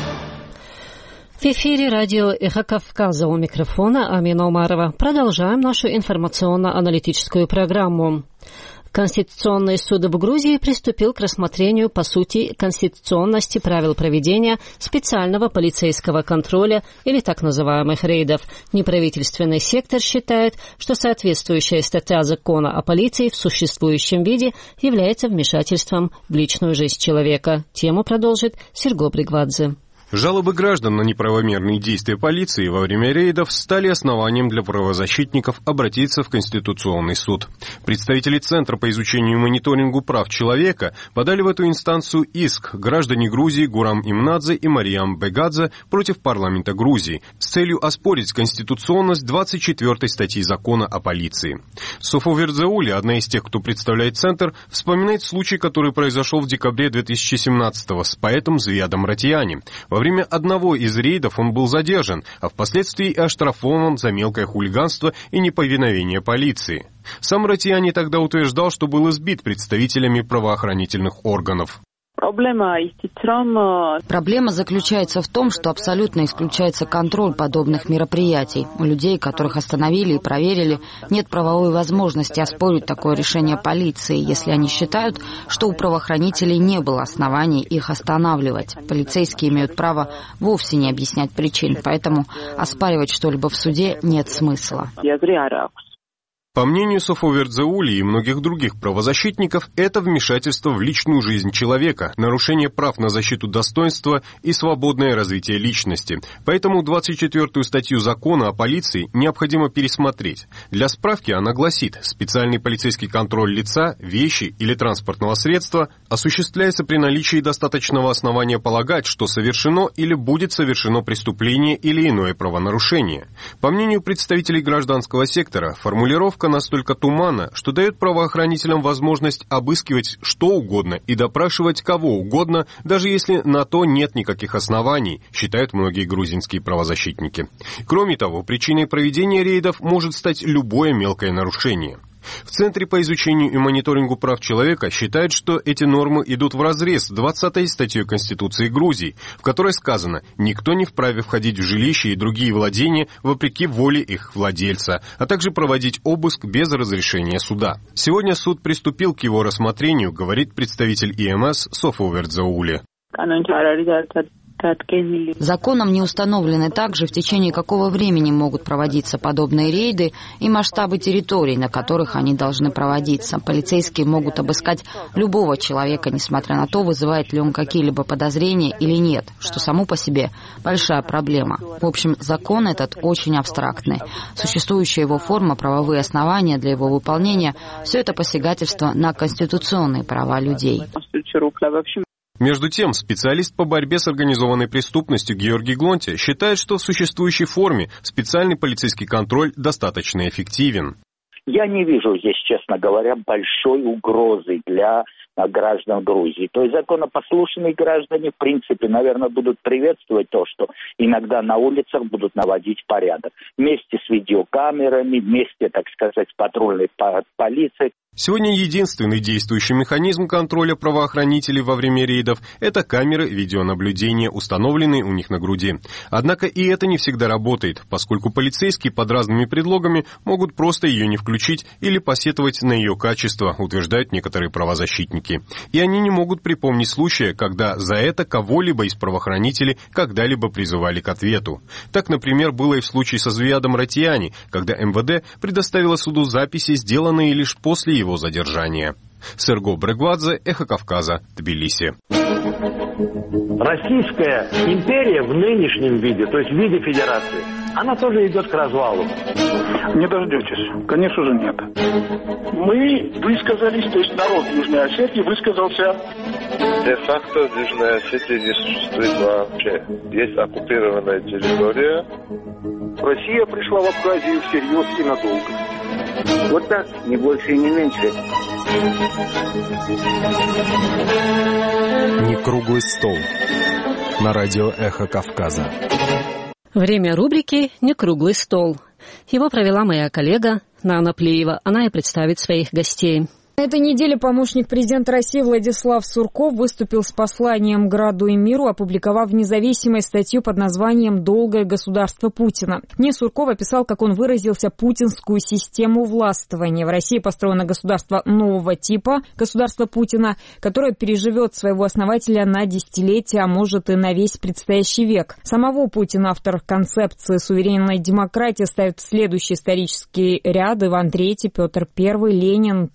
В эфире радио «Эхо Кавказа», у микрофона Амина Умарова. Продолжаем нашу информационно-аналитическую программу. Конституционный суд в Грузии приступил к рассмотрению, по сути, конституционности правил проведения специального полицейского контроля или так называемых рейдов. Неправительственный сектор считает, что соответствующая статья закона о полиции в существующем виде является вмешательством в личную жизнь человека. Тему продолжит Серго Бригвадзе. Жалобы граждан на неправомерные действия полиции во время рейдов стали основанием для правозащитников обратиться в Конституционный суд. Представители Центра по изучению и мониторингу прав человека подали в эту инстанцию иск граждане Грузии Гурам Имнадзе и Мариам Бегадзе против парламента Грузии с целью оспорить конституционность двадцать четвёртой статьи закона о полиции. Софо Вердзеули, одна из тех, кто представляет Центр, вспоминает случай, который произошел в декабре две тысячи семнадцатого с поэтом Звиадом Ратияни. Во время одного из рейдов он был задержан, а впоследствии и оштрафован за мелкое хулиганство и неповиновение полиции. Сам Ратияни тогда утверждал, что был избит представителями правоохранительных органов. Проблема заключается в том, что абсолютно исключается контроль подобных мероприятий. У людей, которых остановили и проверили, нет правовой возможности оспорить такое решение полиции, если они считают, что у правоохранителей не было оснований их останавливать. Полицейские имеют право вовсе не объяснять причин, поэтому оспаривать что-либо в суде нет смысла. По мнению Софо Вердзеули и многих других правозащитников, это вмешательство в личную жизнь человека, нарушение прав на защиту достоинства и свободное развитие личности. Поэтому двадцать четвёртую статью закона о полиции необходимо пересмотреть. Для справки она гласит: специальный полицейский контроль лица, вещи или транспортного средства осуществляется при наличии достаточного основания полагать, что совершено или будет совершено преступление или иное правонарушение. По мнению представителей гражданского сектора, формулировка настолько туманна, что дает правоохранителям возможность обыскивать что угодно и допрашивать кого угодно, даже если на то нет никаких оснований, считают многие грузинские правозащитники. Кроме того, причиной проведения рейдов может стать любое мелкое нарушение. В Центре по изучению и мониторингу прав человека считают, что эти нормы идут вразрез с двадцатой статьей Конституции Грузии, в которой сказано: «Никто не вправе входить в жилища и другие владения вопреки воле их владельца, а также проводить обыск без разрешения суда». Сегодня суд приступил к его рассмотрению, говорит представитель ИМС Софо Вердзеули. Законом не установлены также, в течение какого времени могут проводиться подобные рейды и масштабы территорий, на которых они должны проводиться. Полицейские могут обыскать любого человека, несмотря на то, вызывает ли он какие-либо подозрения или нет, что само по себе большая проблема. В общем, закон этот очень абстрактный. Существующая его форма, правовые основания для его выполнения – все это посягательство на конституционные права людей. Между тем, специалист по борьбе с организованной преступностью Георгий Глонти считает, что в существующей форме специальный полицейский контроль достаточно эффективен. Я не вижу здесь, честно говоря, большой угрозы для граждан Грузии. То есть законопослушные граждане, в принципе, наверное, будут приветствовать то, что иногда на улицах будут наводить порядок. Вместе с видеокамерами, вместе, так сказать, с патрульной полицией. Сегодня единственный действующий механизм контроля правоохранителей во время рейдов – это камеры видеонаблюдения, установленные у них на груди. Однако и это не всегда работает, поскольку полицейские под разными предлогами могут просто ее не включить или посетовать на ее качество, утверждают некоторые правозащитники. И они не могут припомнить случая, когда за это кого-либо из правоохранителей когда-либо призывали к ответу. Так, например, было и в случае со Звиадом Ратияни, когда эм вэ дэ предоставило суду записи, сделанные лишь после его его задержания. Серго Брегвадзе, Эхо Кавказа, Тбилиси. Российская империя в нынешнем виде, то есть в виде федерации, она тоже идет к развалу. Не дождетесь. Конечно же нет. Мы высказались, то есть народ Южной Осетии высказался. Де-факто Южная Осетия не существует вообще. Есть оккупированная территория. Россия пришла в Абхазию всерьез и надолго. Вот так, не больше и не меньше. Не круглый стол. На радио «Эхо Кавказа». Время рубрики «Не круглый стол». Его провела моя коллега Нана Плеева. Она и представит своих гостей. На этой неделе помощник президента России Владислав Сурков выступил с посланием граду и миру, опубликовав в «Независимой» статью под названием «Долгое государство Путина». В ней Сурков описал, как он выразился, путинскую систему властвования. В России построено государство нового типа, государство Путина, которое переживет своего основателя на десятилетия, а может и на весь предстоящий век. Самого Путина, автор концепции суверенной демократии, ставит в следующий исторический ряд: Иван Третий, Петр Первый, Ленин, Путин.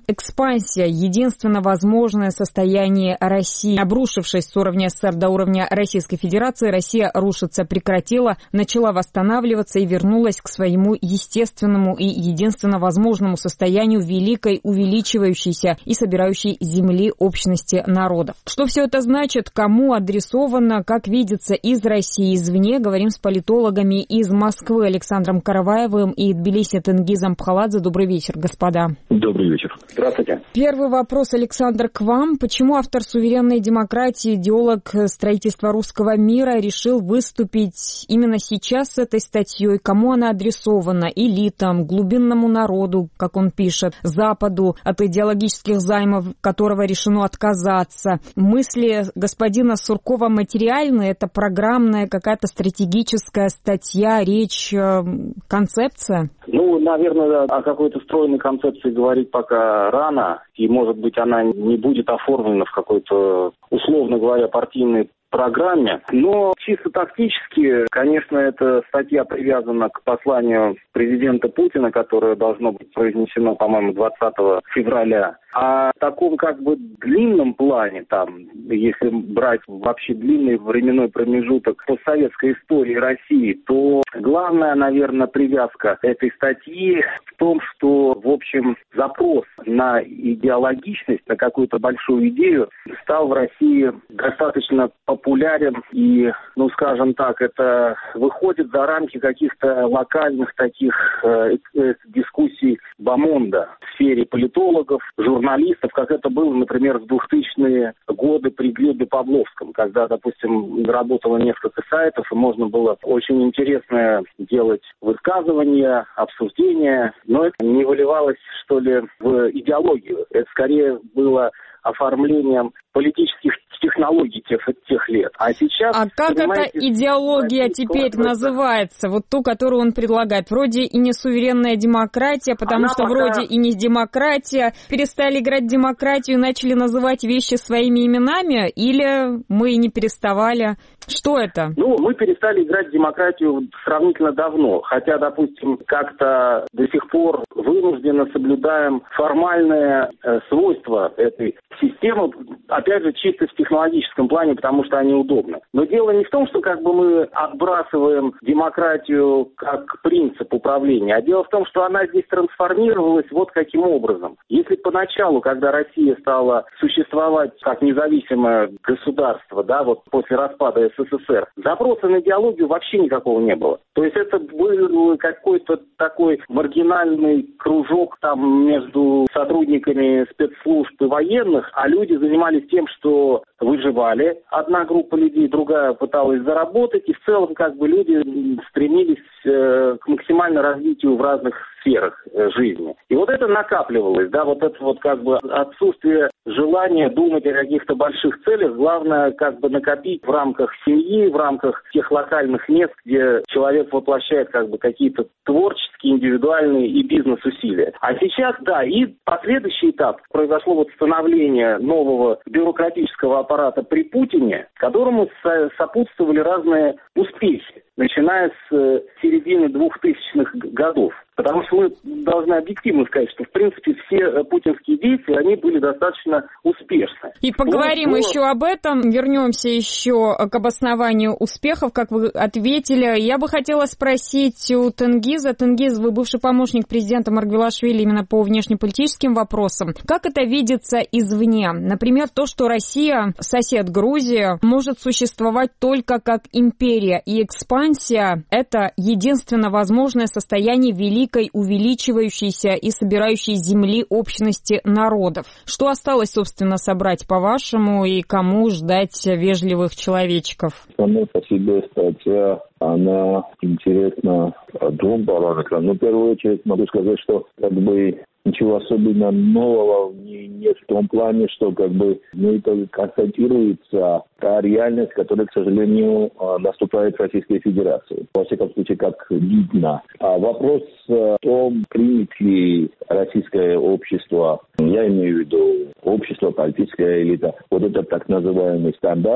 экспансия — единственно возможное состояние России. Обрушившись с уровня СССР до уровня Российской Федерации, Россия рушиться прекратила, начала восстанавливаться и вернулась к своему естественному и единственно возможному состоянию великой, увеличивающейся и собирающей земли общности народов. Что все это значит, кому адресовано, как видится из России, извне, говорим с политологами из Москвы Александром Караваевым и Тбилиси Тенгизом Пхаладзе. Добрый вечер, господа. Добрый вечер. Здравствуйте. Первый вопрос, Александр, к вам. Почему автор «Суверенной демократии», идеолог строительства русского мира, решил выступить именно сейчас с этой статьей? Кому она адресована? Элитам, глубинному народу, как он пишет, Западу, от идеологических займов которого решено отказаться? Мысли господина Суркова материальны? Это программная какая-то стратегическая статья, речь, концепция? Ну, наверное, о какой-то стройной концепции говорить пока рано, и, может быть, она не будет оформлена в какой-то, условно говоря, партийной программе. Но чисто тактически, конечно, эта статья привязана к посланию президента Путина, которое должно быть произнесено, по-моему, двадцатого февраля. А в таком как бы длинном плане, там, если брать вообще длинный временной промежуток постсоветской истории России, то главная, наверное, привязка этой статьи в том, что, в общем, запрос на идеологичность, на какую-то большую идею стал в России достаточно популярен и, ну, скажем так, это выходит за рамки каких-то локальных таких э, э, дискуссий бомонда в сфере политологов, журналистов, как это было, например, в двухтысячные годы при Глебе Павловском, когда, допустим, работало несколько сайтов, и можно было очень интересное делать высказывания, обсуждения, но это не выливалось, что ли, в идеологию. Это скорее было оформлением политических технологий тех, тех лет. А сейчас... А как эта идеология теперь называется? Вот ту, которую он предлагает. Вроде и не суверенная демократия, потому Она что пока... вроде и не демократия. Перестали играть в демократию, начали называть вещи своими именами? Или мы и не переставали? Что это? Ну, мы перестали играть в демократию сравнительно давно. Хотя, допустим, как-то до сих пор вынужденно соблюдаем формальные э, свойства этой системы, опять же, чисто в технологическом плане, потому что они удобны. Но дело не в том, что как бы мы отбрасываем демократию как принцип управления, а дело в том, что она здесь трансформировалась вот каким образом. Если поначалу, когда Россия стала существовать как независимое государство, да, вот после распада СССР, запроса на идеологию вообще никакого не было. То есть это был какой-то такой маргинальный кружок там между сотрудниками спецслужб и военных, а люди занимались тем, что выживали. Одна группа людей, другая пыталась заработать, и в целом как бы люди стремились э, к максимальному развитию в разных сферах э, жизни. И вот это накапливалось, да, вот это вот как бы отсутствие желания думать о каких-то больших целях, главное как бы накопить в рамках семьи, в рамках тех локальных мест, где человек воплощает как бы какие-то творческие, индивидуальные и бизнес-усилия. А сейчас, да, и последующий этап произошло вот становление нового бюрократического аппарата при Путине, которому со- сопутствовали разные успехи, начиная с середины двухтысячных годов. Потому что мы должны объективно сказать, что, в принципе, все путинские действия, они были достаточно успешны. И поговорим Но... еще об этом, вернемся еще к обоснованию успехов, как вы ответили. Я бы хотела спросить у Тенгиза. Тенгиз, вы бывший помощник президента Маргвелашвили именно по внешнеполитическим вопросам. Как это видится извне? Например, то, что Россия, сосед Грузии, может существовать только как империя, и экспансия — это единственно возможное состояние великой, увеличивающейся и собирающей земли общности народов. Что осталось, собственно, собрать, по-вашему, и кому ждать вежливых человечков? Сама по себе статья, она интересна двум параметрам. Ну, в первую очередь, могу сказать, что как бы ничего особенно нового не, нет в том плане, что как бы ну, это констатируется та реальность, которая, к сожалению, наступает в Российской Федерации. Во всяком случае, как видно. А вопрос в том, примет ли российское общество, я имею в виду общество, политическая элита, вот этот так называемый стандарт,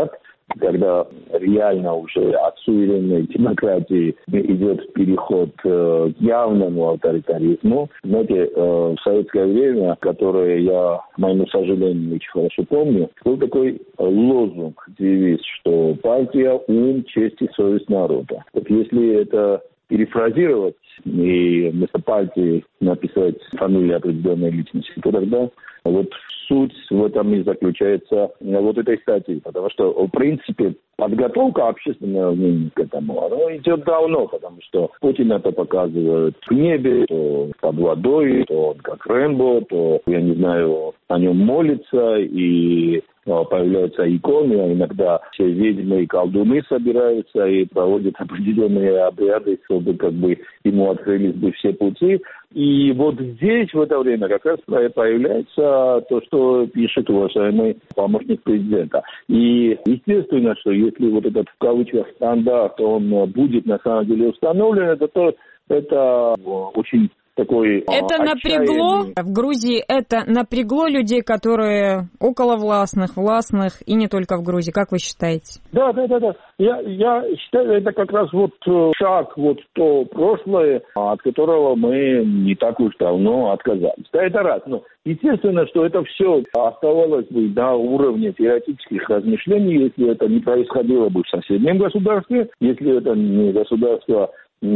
когда реально уже от суверенной демократии идет переход к явному авторитаризму. Знаете, в советское время, которое я, к моему сожалению, очень хорошо помню, был такой лозунг, девиз, что партия, ум, честь и совесть народа. Вот если это перефразировать и вместо партии написать фамилию определенной личности, то тогда вот суть в этом и заключается вот этой статьи. Потому что, в принципе, подготовка общественного мнения к этому, она идет давно, потому что Путин это показывает в небе, то под водой, то он как Рэмбо, то, я не знаю, о нем молится, и появляются иконы, а иногда все ведьмы и колдуны собираются и проводят определенные обряды, чтобы как бы ему открылись бы все пути. И вот здесь в это время как раз появляется то, что пишет уважаемый помощник президента. И естественно, что если вот этот в кавычках стандарт, он будет на самом деле установлен, это, то, это очень такой Это напрягло в Грузии, это напрягло людей, которые околовластных, властных, и не только в Грузии, как вы считаете? Да, да, да, да. Я, я считаю, это как раз вот шаг вот в то прошлое, от которого мы не так уж давно отказались. Да, это раз. Но естественно, что это все оставалось бы на уровне теоретических размышлений, если это не происходило бы в соседнем государстве, если это не государство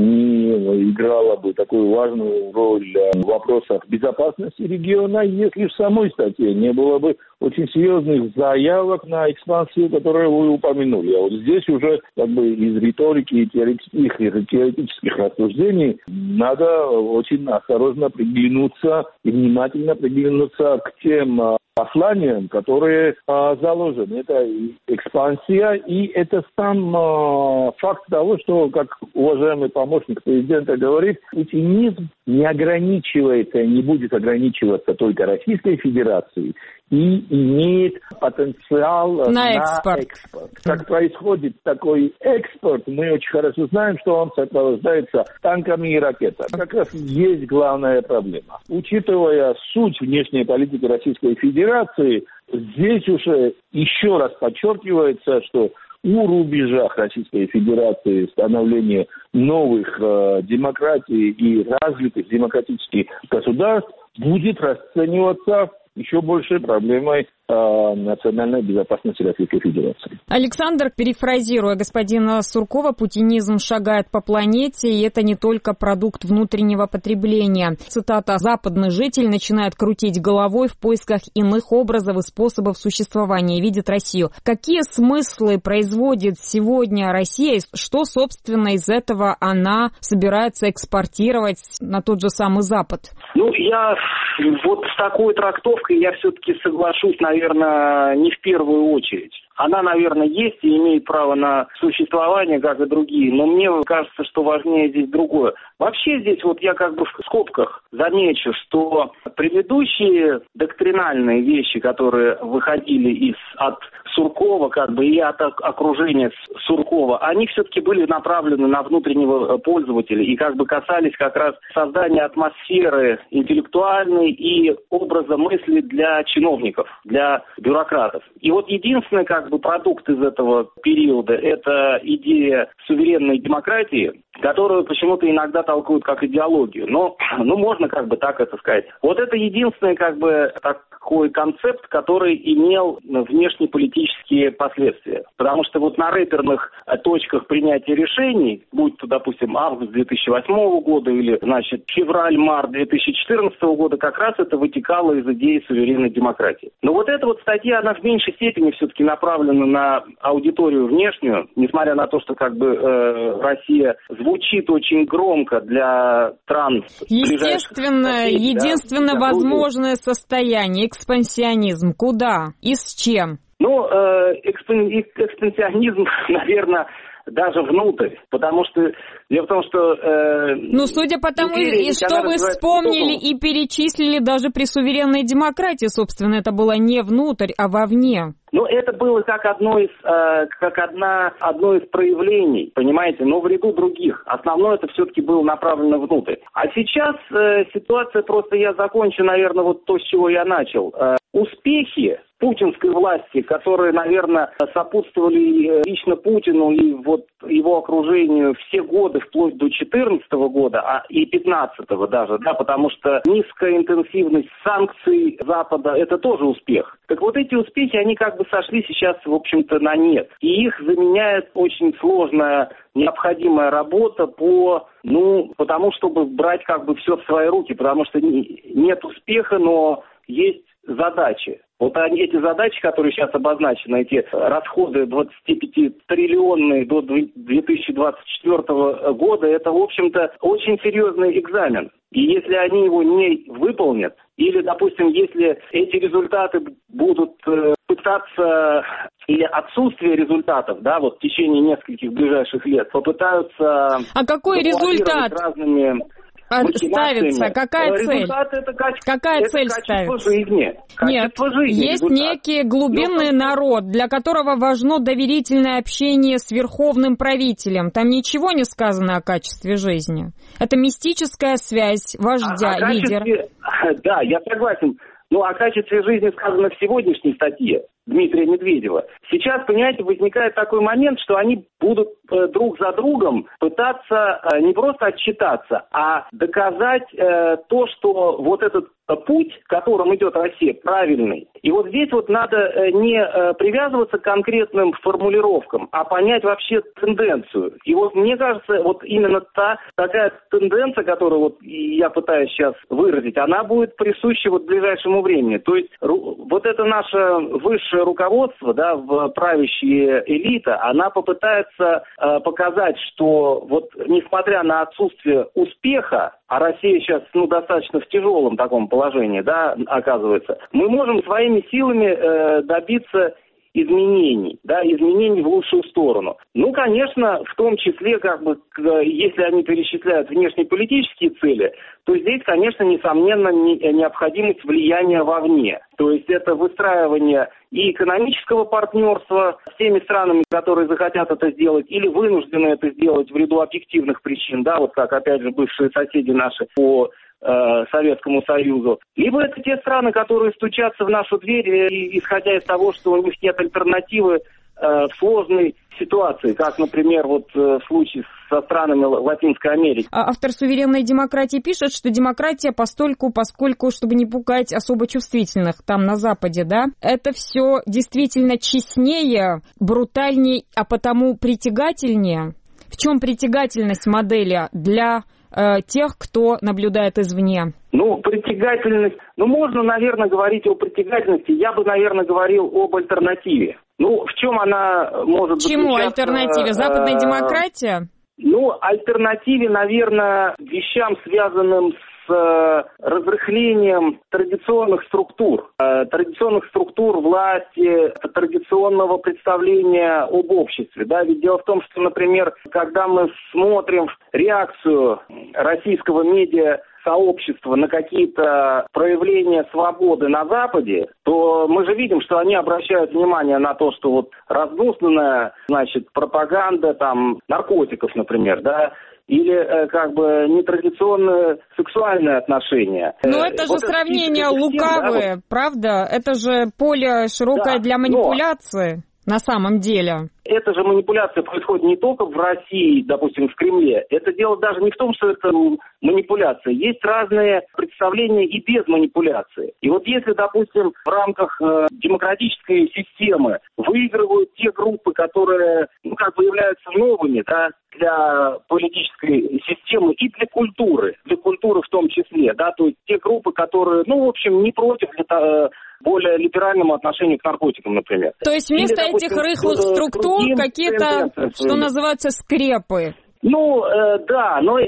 не играла бы такую важную роль в вопросах безопасности региона, если в самой статье не было бы очень серьезных заявок на экспансию, которые вы упомянули. А вот здесь уже как бы из риторики и теоретических, и теоретических рассуждений надо очень осторожно приглянуться и внимательно приглянуться к тем посланиям, которые а, заложены. Это экспансия, и это сам а, факт того, что, как уважаемый помощник президента говорит, путинизм не ограничивается, не будет ограничиваться только Российской Федерацией и имеет потенциал на, на экспорт. экспорт. Как происходит такой экспорт, мы очень хорошо знаем, что он сопровождается танками и ракетами. Как раз есть главная проблема. Учитывая суть внешней политики Российской Федерации, здесь уже еще раз подчеркивается, что у рубежах Российской Федерации становления новых э, демократий и развитых демократических государств будет расцениваться еще большей проблемой э, национальной безопасности Российской Федерации. Александр, перефразируя господина Суркова, путинизм шагает по планете, и это не только продукт внутреннего потребления. Цитата: «Западный житель начинает крутить головой в поисках иных образов и способов существования и видит Россию». Какие смыслы производит сегодня Россия? Что, собственно, из этого она собирается экспортировать на тот же самый Запад? Ну, я вот с такой трактовкой я все-таки соглашусь, наверное, не в первую очередь. Она, наверное, есть и имеет право на существование, как и другие, но мне кажется, что важнее здесь другое. Вообще здесь вот я как бы в скобках замечу, что предыдущие доктринальные вещи, которые выходили из, от Суркова как бы и от окружения Суркова, они все-таки были направлены на внутреннего пользователя и как бы касались как раз создания атмосферы интеллектуальной и образа мысли для чиновников, для бюрократов. И вот единственный как бы продукт из этого периода — это идея суверенной демократии, которую почему-то иногда толкуют как идеологию. Но, ну, можно как бы так это сказать. Вот это единственный как бы такой концепт, который имел внешнеполитические последствия. Потому что вот на рэперных точках принятия решений, будь то, допустим, август две тысячи восьмого года или, значит, февраль-март две тысячи четырнадцатого года, как раз это вытекало из идеи суверенной демократии. Но вот эта вот статья, она в меньшей степени все-таки направлена на аудиторию внешнюю, несмотря на то, что как бы э, Россия звучит очень громко для стран. Естественно, единственно да, возможное состояние, экспансионизм. Куда и с чем? Ну, э, экспансионизм, наверное, даже внутрь, потому что дело в том, что... Э, ну, судя по тому, и что вы вспомнили и перечислили, даже при суверенной демократии, собственно, это было не внутрь, а вовне. Ну, это было как одно из, э, как одна, одно из проявлений, понимаете, но в ряду других. Основное это все-таки было направлено внутрь. А сейчас э, ситуация просто, я закончу, наверное, вот то, с чего я начал. Э, успехи путинской власти, которые, наверное, сопутствовали лично Путину и вот его окружению все годы, вплоть до две тысячи четырнадцатого года, а и две тысячи пятнадцатого даже, да, потому что низкая интенсивность санкций Запада – это тоже успех. Так вот эти успехи, они как бы сошли сейчас, в общем-то, на нет. И их заменяет очень сложная, необходимая работа по, ну, потому чтобы брать как бы все в свои руки, потому что нет успеха, но есть задачи. Вот они, эти задачи, которые сейчас обозначены, эти расходы двадцатипятитриллионные до две тысячи двадцать четвёртого года, это, в общем-то, очень серьезный экзамен. И если они его не выполнят, или, допустим, если эти результаты будут э, пытаться, или отсутствие результатов, да, вот в течение нескольких ближайших лет, попытаются... А какой результат? Разными... ставится? Какая цель? Это качество, Какая это цель качество ставится? Жизни. Качество Нет, жизни, есть результат. некий глубинный народ, для которого важно доверительное общение с верховным правителем. Там ничего не сказано о качестве жизни. Это мистическая связь вождя, о, о лидера. Качестве... Да, я согласен. Но о качестве жизни сказано в сегодняшней статье Дмитрия Медведева. Сейчас, понимаете, возникает такой момент, что они будут э, друг за другом пытаться э, не просто отчитаться, а доказать э, то, что вот этот э, путь, которым идет Россия, правильный. И вот здесь вот надо э, не э, привязываться к конкретным формулировкам, а понять вообще тенденцию. И вот мне кажется, вот именно та такая тенденция, которую вот я пытаюсь сейчас выразить, она будет присуща вот ближайшему времени. То есть ру, вот это наше высшее руководство, да, в правящая элита, она попытается э, показать, что вот несмотря на отсутствие успеха, а Россия сейчас, ну, достаточно в тяжелом таком положении, да, оказывается, мы можем своими силами э, добиться изменений, да, изменений в лучшую сторону. Ну, конечно, в том числе, как бы, если они перечисляют внешнеполитические цели, то здесь, конечно, несомненно, необходимость влияния вовне. То есть это выстраивание и экономического партнерства с теми странами, которые захотят это сделать, или вынуждены это сделать ввиду объективных причин, да, вот как, опять же, бывшие соседи наши по Советскому Союзу, либо это те страны, которые стучатся в нашу дверь, исходя из того, что у них нет альтернативы в сложной ситуации, как, например, вот в случае со странами Латинской Америки. Автор «Суверенной демократии» пишет, что демократия постольку, поскольку, чтобы не пугать особо чувствительных там на Западе, да, это все действительно честнее, брутальнее, а потому притягательнее. В чем притягательность модели для тех, кто наблюдает извне? Ну, притягательность... Ну, можно, наверное, говорить о притягательности. Я бы, наверное, говорил об альтернативе. Ну, в чем она может быть? Чему альтернативе? Западная демократия? Ну, альтернативе, наверное, вещам, связанным с разрыхлением традиционных структур, традиционных структур власти, традиционного представления об обществе. Да? Ведь дело в том, что, например, когда мы смотрим реакцию российского медиа сообщества на какие-то проявления свободы на Западе, то мы же видим, что они обращают внимание на то, что вот разнузданная, значит, пропаганда там наркотиков, например, да, или э, как бы нетрадиционные сексуальные отношения. Но это же вот сравнение это лукавые, да, вот. Правда? Это же поле широкое Да, для манипуляции. Но... На самом деле. Эта же манипуляция происходит не только в России, допустим, в Кремле. Это дело даже не в том, что это манипуляция. Есть разные представления и без манипуляции. И вот если, допустим, в рамках э, демократической системы выигрывают те группы, которые, ну, как бы являются новыми, да, для политической системы и для культуры, для культуры в том числе, да, то есть те группы, которые, ну, в общем, не против э, более либеральному отношению к наркотикам, например. То есть вместо Или, допустим, этих рыхлых структур какие-то, что называется, скрепы? Ну, э, да, но э,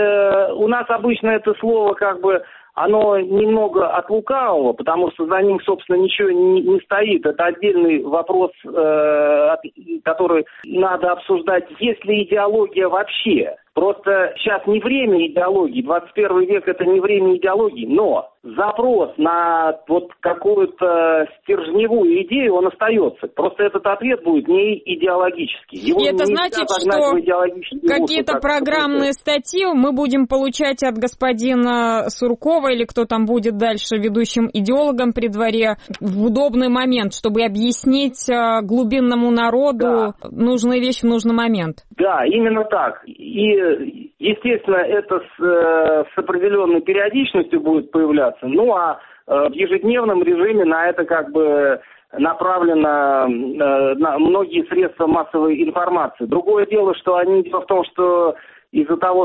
э, у нас обычно это слово как бы оно немного от лукавого, потому что за ним, собственно, ничего не, не стоит. Это отдельный вопрос, э, который надо обсуждать. Есть ли идеология вообще? Просто сейчас не время идеологии, двадцать первый век это не время идеологии, но запрос на вот какую-то стержневую идею, он остается. Просто этот ответ будет не идеологический. Его И это значит, что какие-то программные статьи мы будем получать от господина Суркова или кто там будет дальше ведущим идеологом при дворе в удобный момент, чтобы объяснить глубинному народу да. нужные вещи в нужный момент. Да, именно так. И, естественно, это с, с определенной периодичностью будет появляться. Ну, а в ежедневном режиме на это как бы направлено на многие средства массовой информации. Другое дело, что они, дело в том, что из-за того,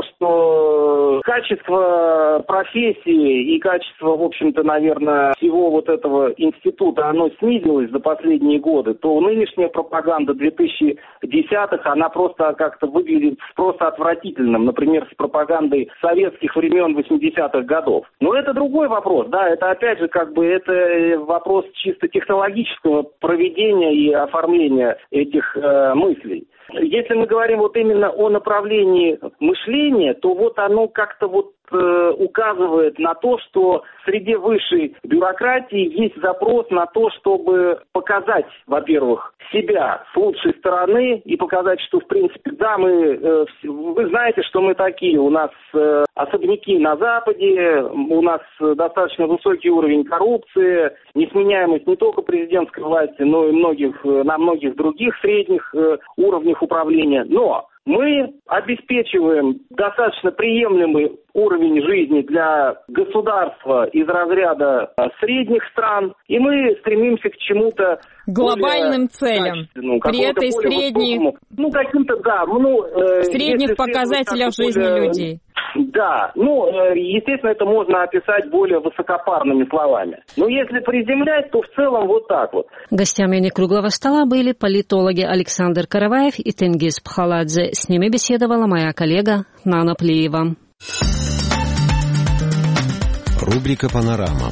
что качество профессии и качество, в общем-то, наверное, всего вот этого института, оно снизилось за последние годы, то нынешняя пропаганда две тысячи десятых, она просто как-то выглядит просто отвратительным, например, с пропагандой советских времен восьмидесятых годов. Но это другой вопрос, да, это опять же как бы это вопрос чисто технологического проведения и оформления этих э, мыслей. Если мы говорим вот именно о направлении мышления, то вот оно как-то вот э, указывает на то, что в среде высшей бюрократии есть запрос на то, чтобы показать, во-первых, себя с лучшей стороны и показать, что, в принципе, да, мы, э, вы знаете, что мы такие, у нас э, особняки на Западе, у нас достаточно высокий уровень коррупции, несменяемость не только президентской власти, но и многих, на многих других средних э, уровнях управления. Но мы обеспечиваем достаточно приемлемый уровень жизни для государства из разряда средних стран, и мы стремимся к чему-то глобальным целям. При этой средней... Ну, каким-то, да, ну... Э, средних показателях жизни более... людей. Да, ну, естественно, это можно описать более высокопарными словами. Но если приземлять, то в целом вот так вот. Гостями некруглого стола были политологи Александр Караваев и Тенгиз Пхаладзе. С ними беседовала моя коллега Нана Плиева. Рубрика «Панорама».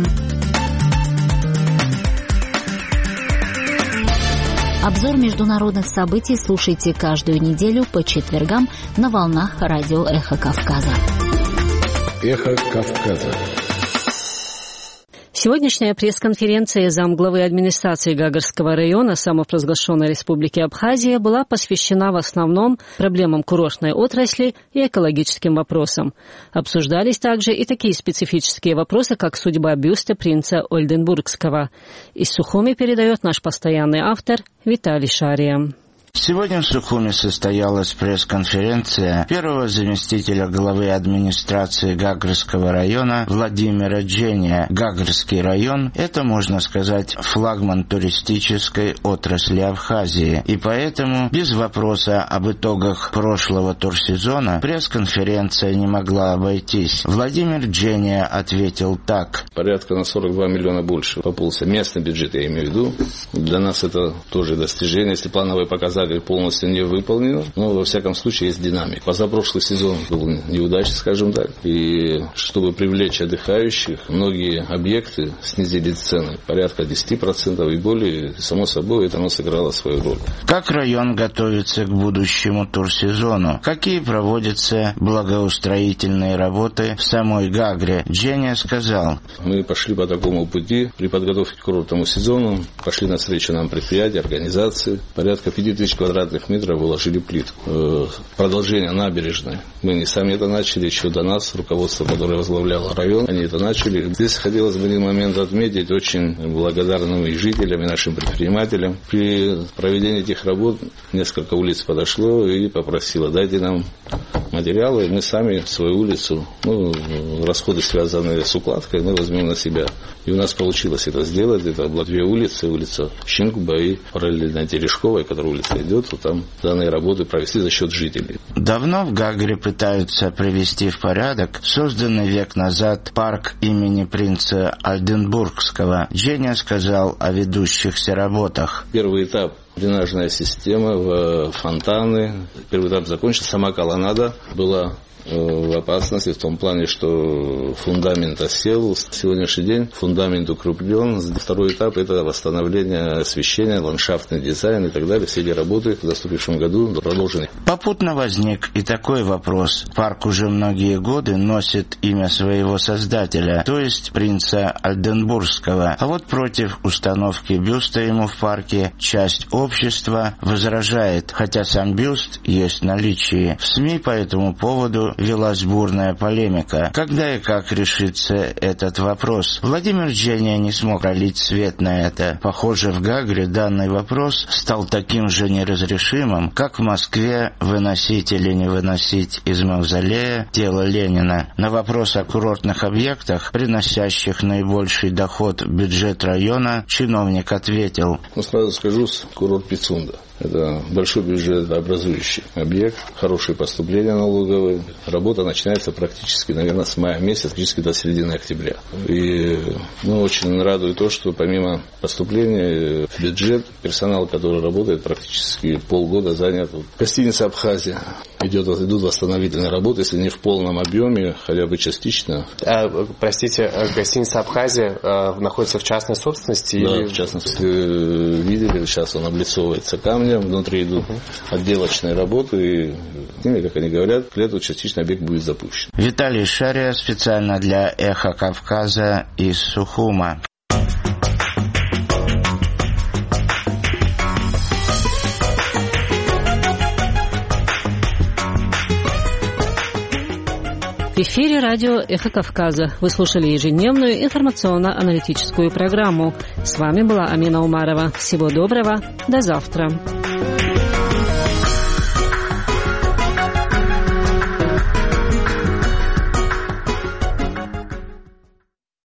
Обзор международных событий слушайте каждую неделю по четвергам на волнах радио «Эхо Кавказа». «Эхо Кавказа». Сегодняшняя пресс-конференция замглавы администрации Гагарского района самопровозглашенной Республики Абхазия была посвящена в основном проблемам курортной отрасли и экологическим вопросам. Обсуждались также и такие специфические вопросы, как судьба бюста принца Ольденбургского. Из Сухуми передает наш постоянный автор Виталий Шария. Сегодня в Сухуми состоялась пресс-конференция первого заместителя главы администрации Гагарского района Владимира Джения. Гагарский район – это, можно сказать, флагман туристической отрасли Абхазии. И поэтому без вопроса об итогах прошлого турсезона пресс-конференция не могла обойтись. Владимир Джения ответил так. Порядка на сорок два миллиона больше пополнился местный бюджет, я имею в виду. Для нас это тоже достижение, если плановые показатели полностью не выполнено, но во всяком случае есть динамика. Позапрошлый сезон был неудачный, скажем так, и чтобы привлечь отдыхающих, многие объекты снизили цены, порядка десять процентов и более, и, само собой, это оно сыграло свою роль. Как район готовится к будущему турсезону? Какие проводятся благоустроительные работы в самой Гагре? Джения сказал. Мы пошли по такому пути при подготовке к курортному сезону, пошли навстречу нам предприятия, организации, порядка пяти тысяч квадратных метров уложили плитку. Продолжение набережной. Мы не сами это начали, еще до нас, руководство, которое возглавляло район, они это начали. Здесь хотелось бы один момент отметить, очень благодарным и жителям, и нашим предпринимателям. При проведении этих работ несколько улиц подошло и попросило, дайте нам материалы, мы сами свою улицу, ну, расходы, связанные с укладкой, мы возьмем на себя. И у нас получилось это сделать. Это было две улицы, улица Щинкуба и параллельно Терешковой, которая улица идет, вот там данные работы провести за счет жителей. Давно в Гагре пытаются привести в порядок созданный век назад парк имени принца Ольденбургского. Джения сказал о ведущихся работах. Первый этап – дренажная система, фонтаны. Первый этап закончился. Сама колоннада была в опасности в том плане, что фундамент осел. В сегодняшний день фундамент укреплен. Второй этап – это восстановление освещения, ландшафтный дизайн и так далее. Все эти работы в наступившем году продолжены. Попутно возник и такой вопрос. Парк уже многие годы носит имя своего создателя, то есть принца Ольденбургского. А вот против установки бюста ему в парке часть общества возражает, хотя сам бюст есть в наличии. В СМИ по этому поводу велась бурная полемика. Когда и как решится этот вопрос? Владимир Джения не смог пролить свет на это. Похоже, в Гагре данный вопрос стал таким же неразрешимым, как в Москве выносить или не выносить из мавзолея тело Ленина. На вопрос о курортных объектах, приносящих наибольший доход в бюджет района, чиновник ответил. Ну, сразу скажу, курорт Пицунда. Это большой бюджетообразующий объект, хорошие поступления налоговые. Работа начинается практически, наверное, с мая месяца, практически до середины октября. И ну, очень радует то, что помимо поступления в бюджет, персонал, который работает, практически полгода занят. Гостиница «Абхазия». Идет, идут восстановительные работы, если не в полном объеме, хотя бы частично. А, простите, гостиница «Абхазия» а, находится в частной собственности? Да, или... в частности. Видели, сейчас он облицовывается камнем. Внутри идут отделочные работы, и, как они говорят, к лету частично объект будет запущен. Виталий Шария специально для «Эхо Кавказа» из Сухума. В эфире радио «Эхо Кавказа». Вы слушали ежедневную информационно-аналитическую программу. С вами была Амина Умарова. Всего доброго. До завтра.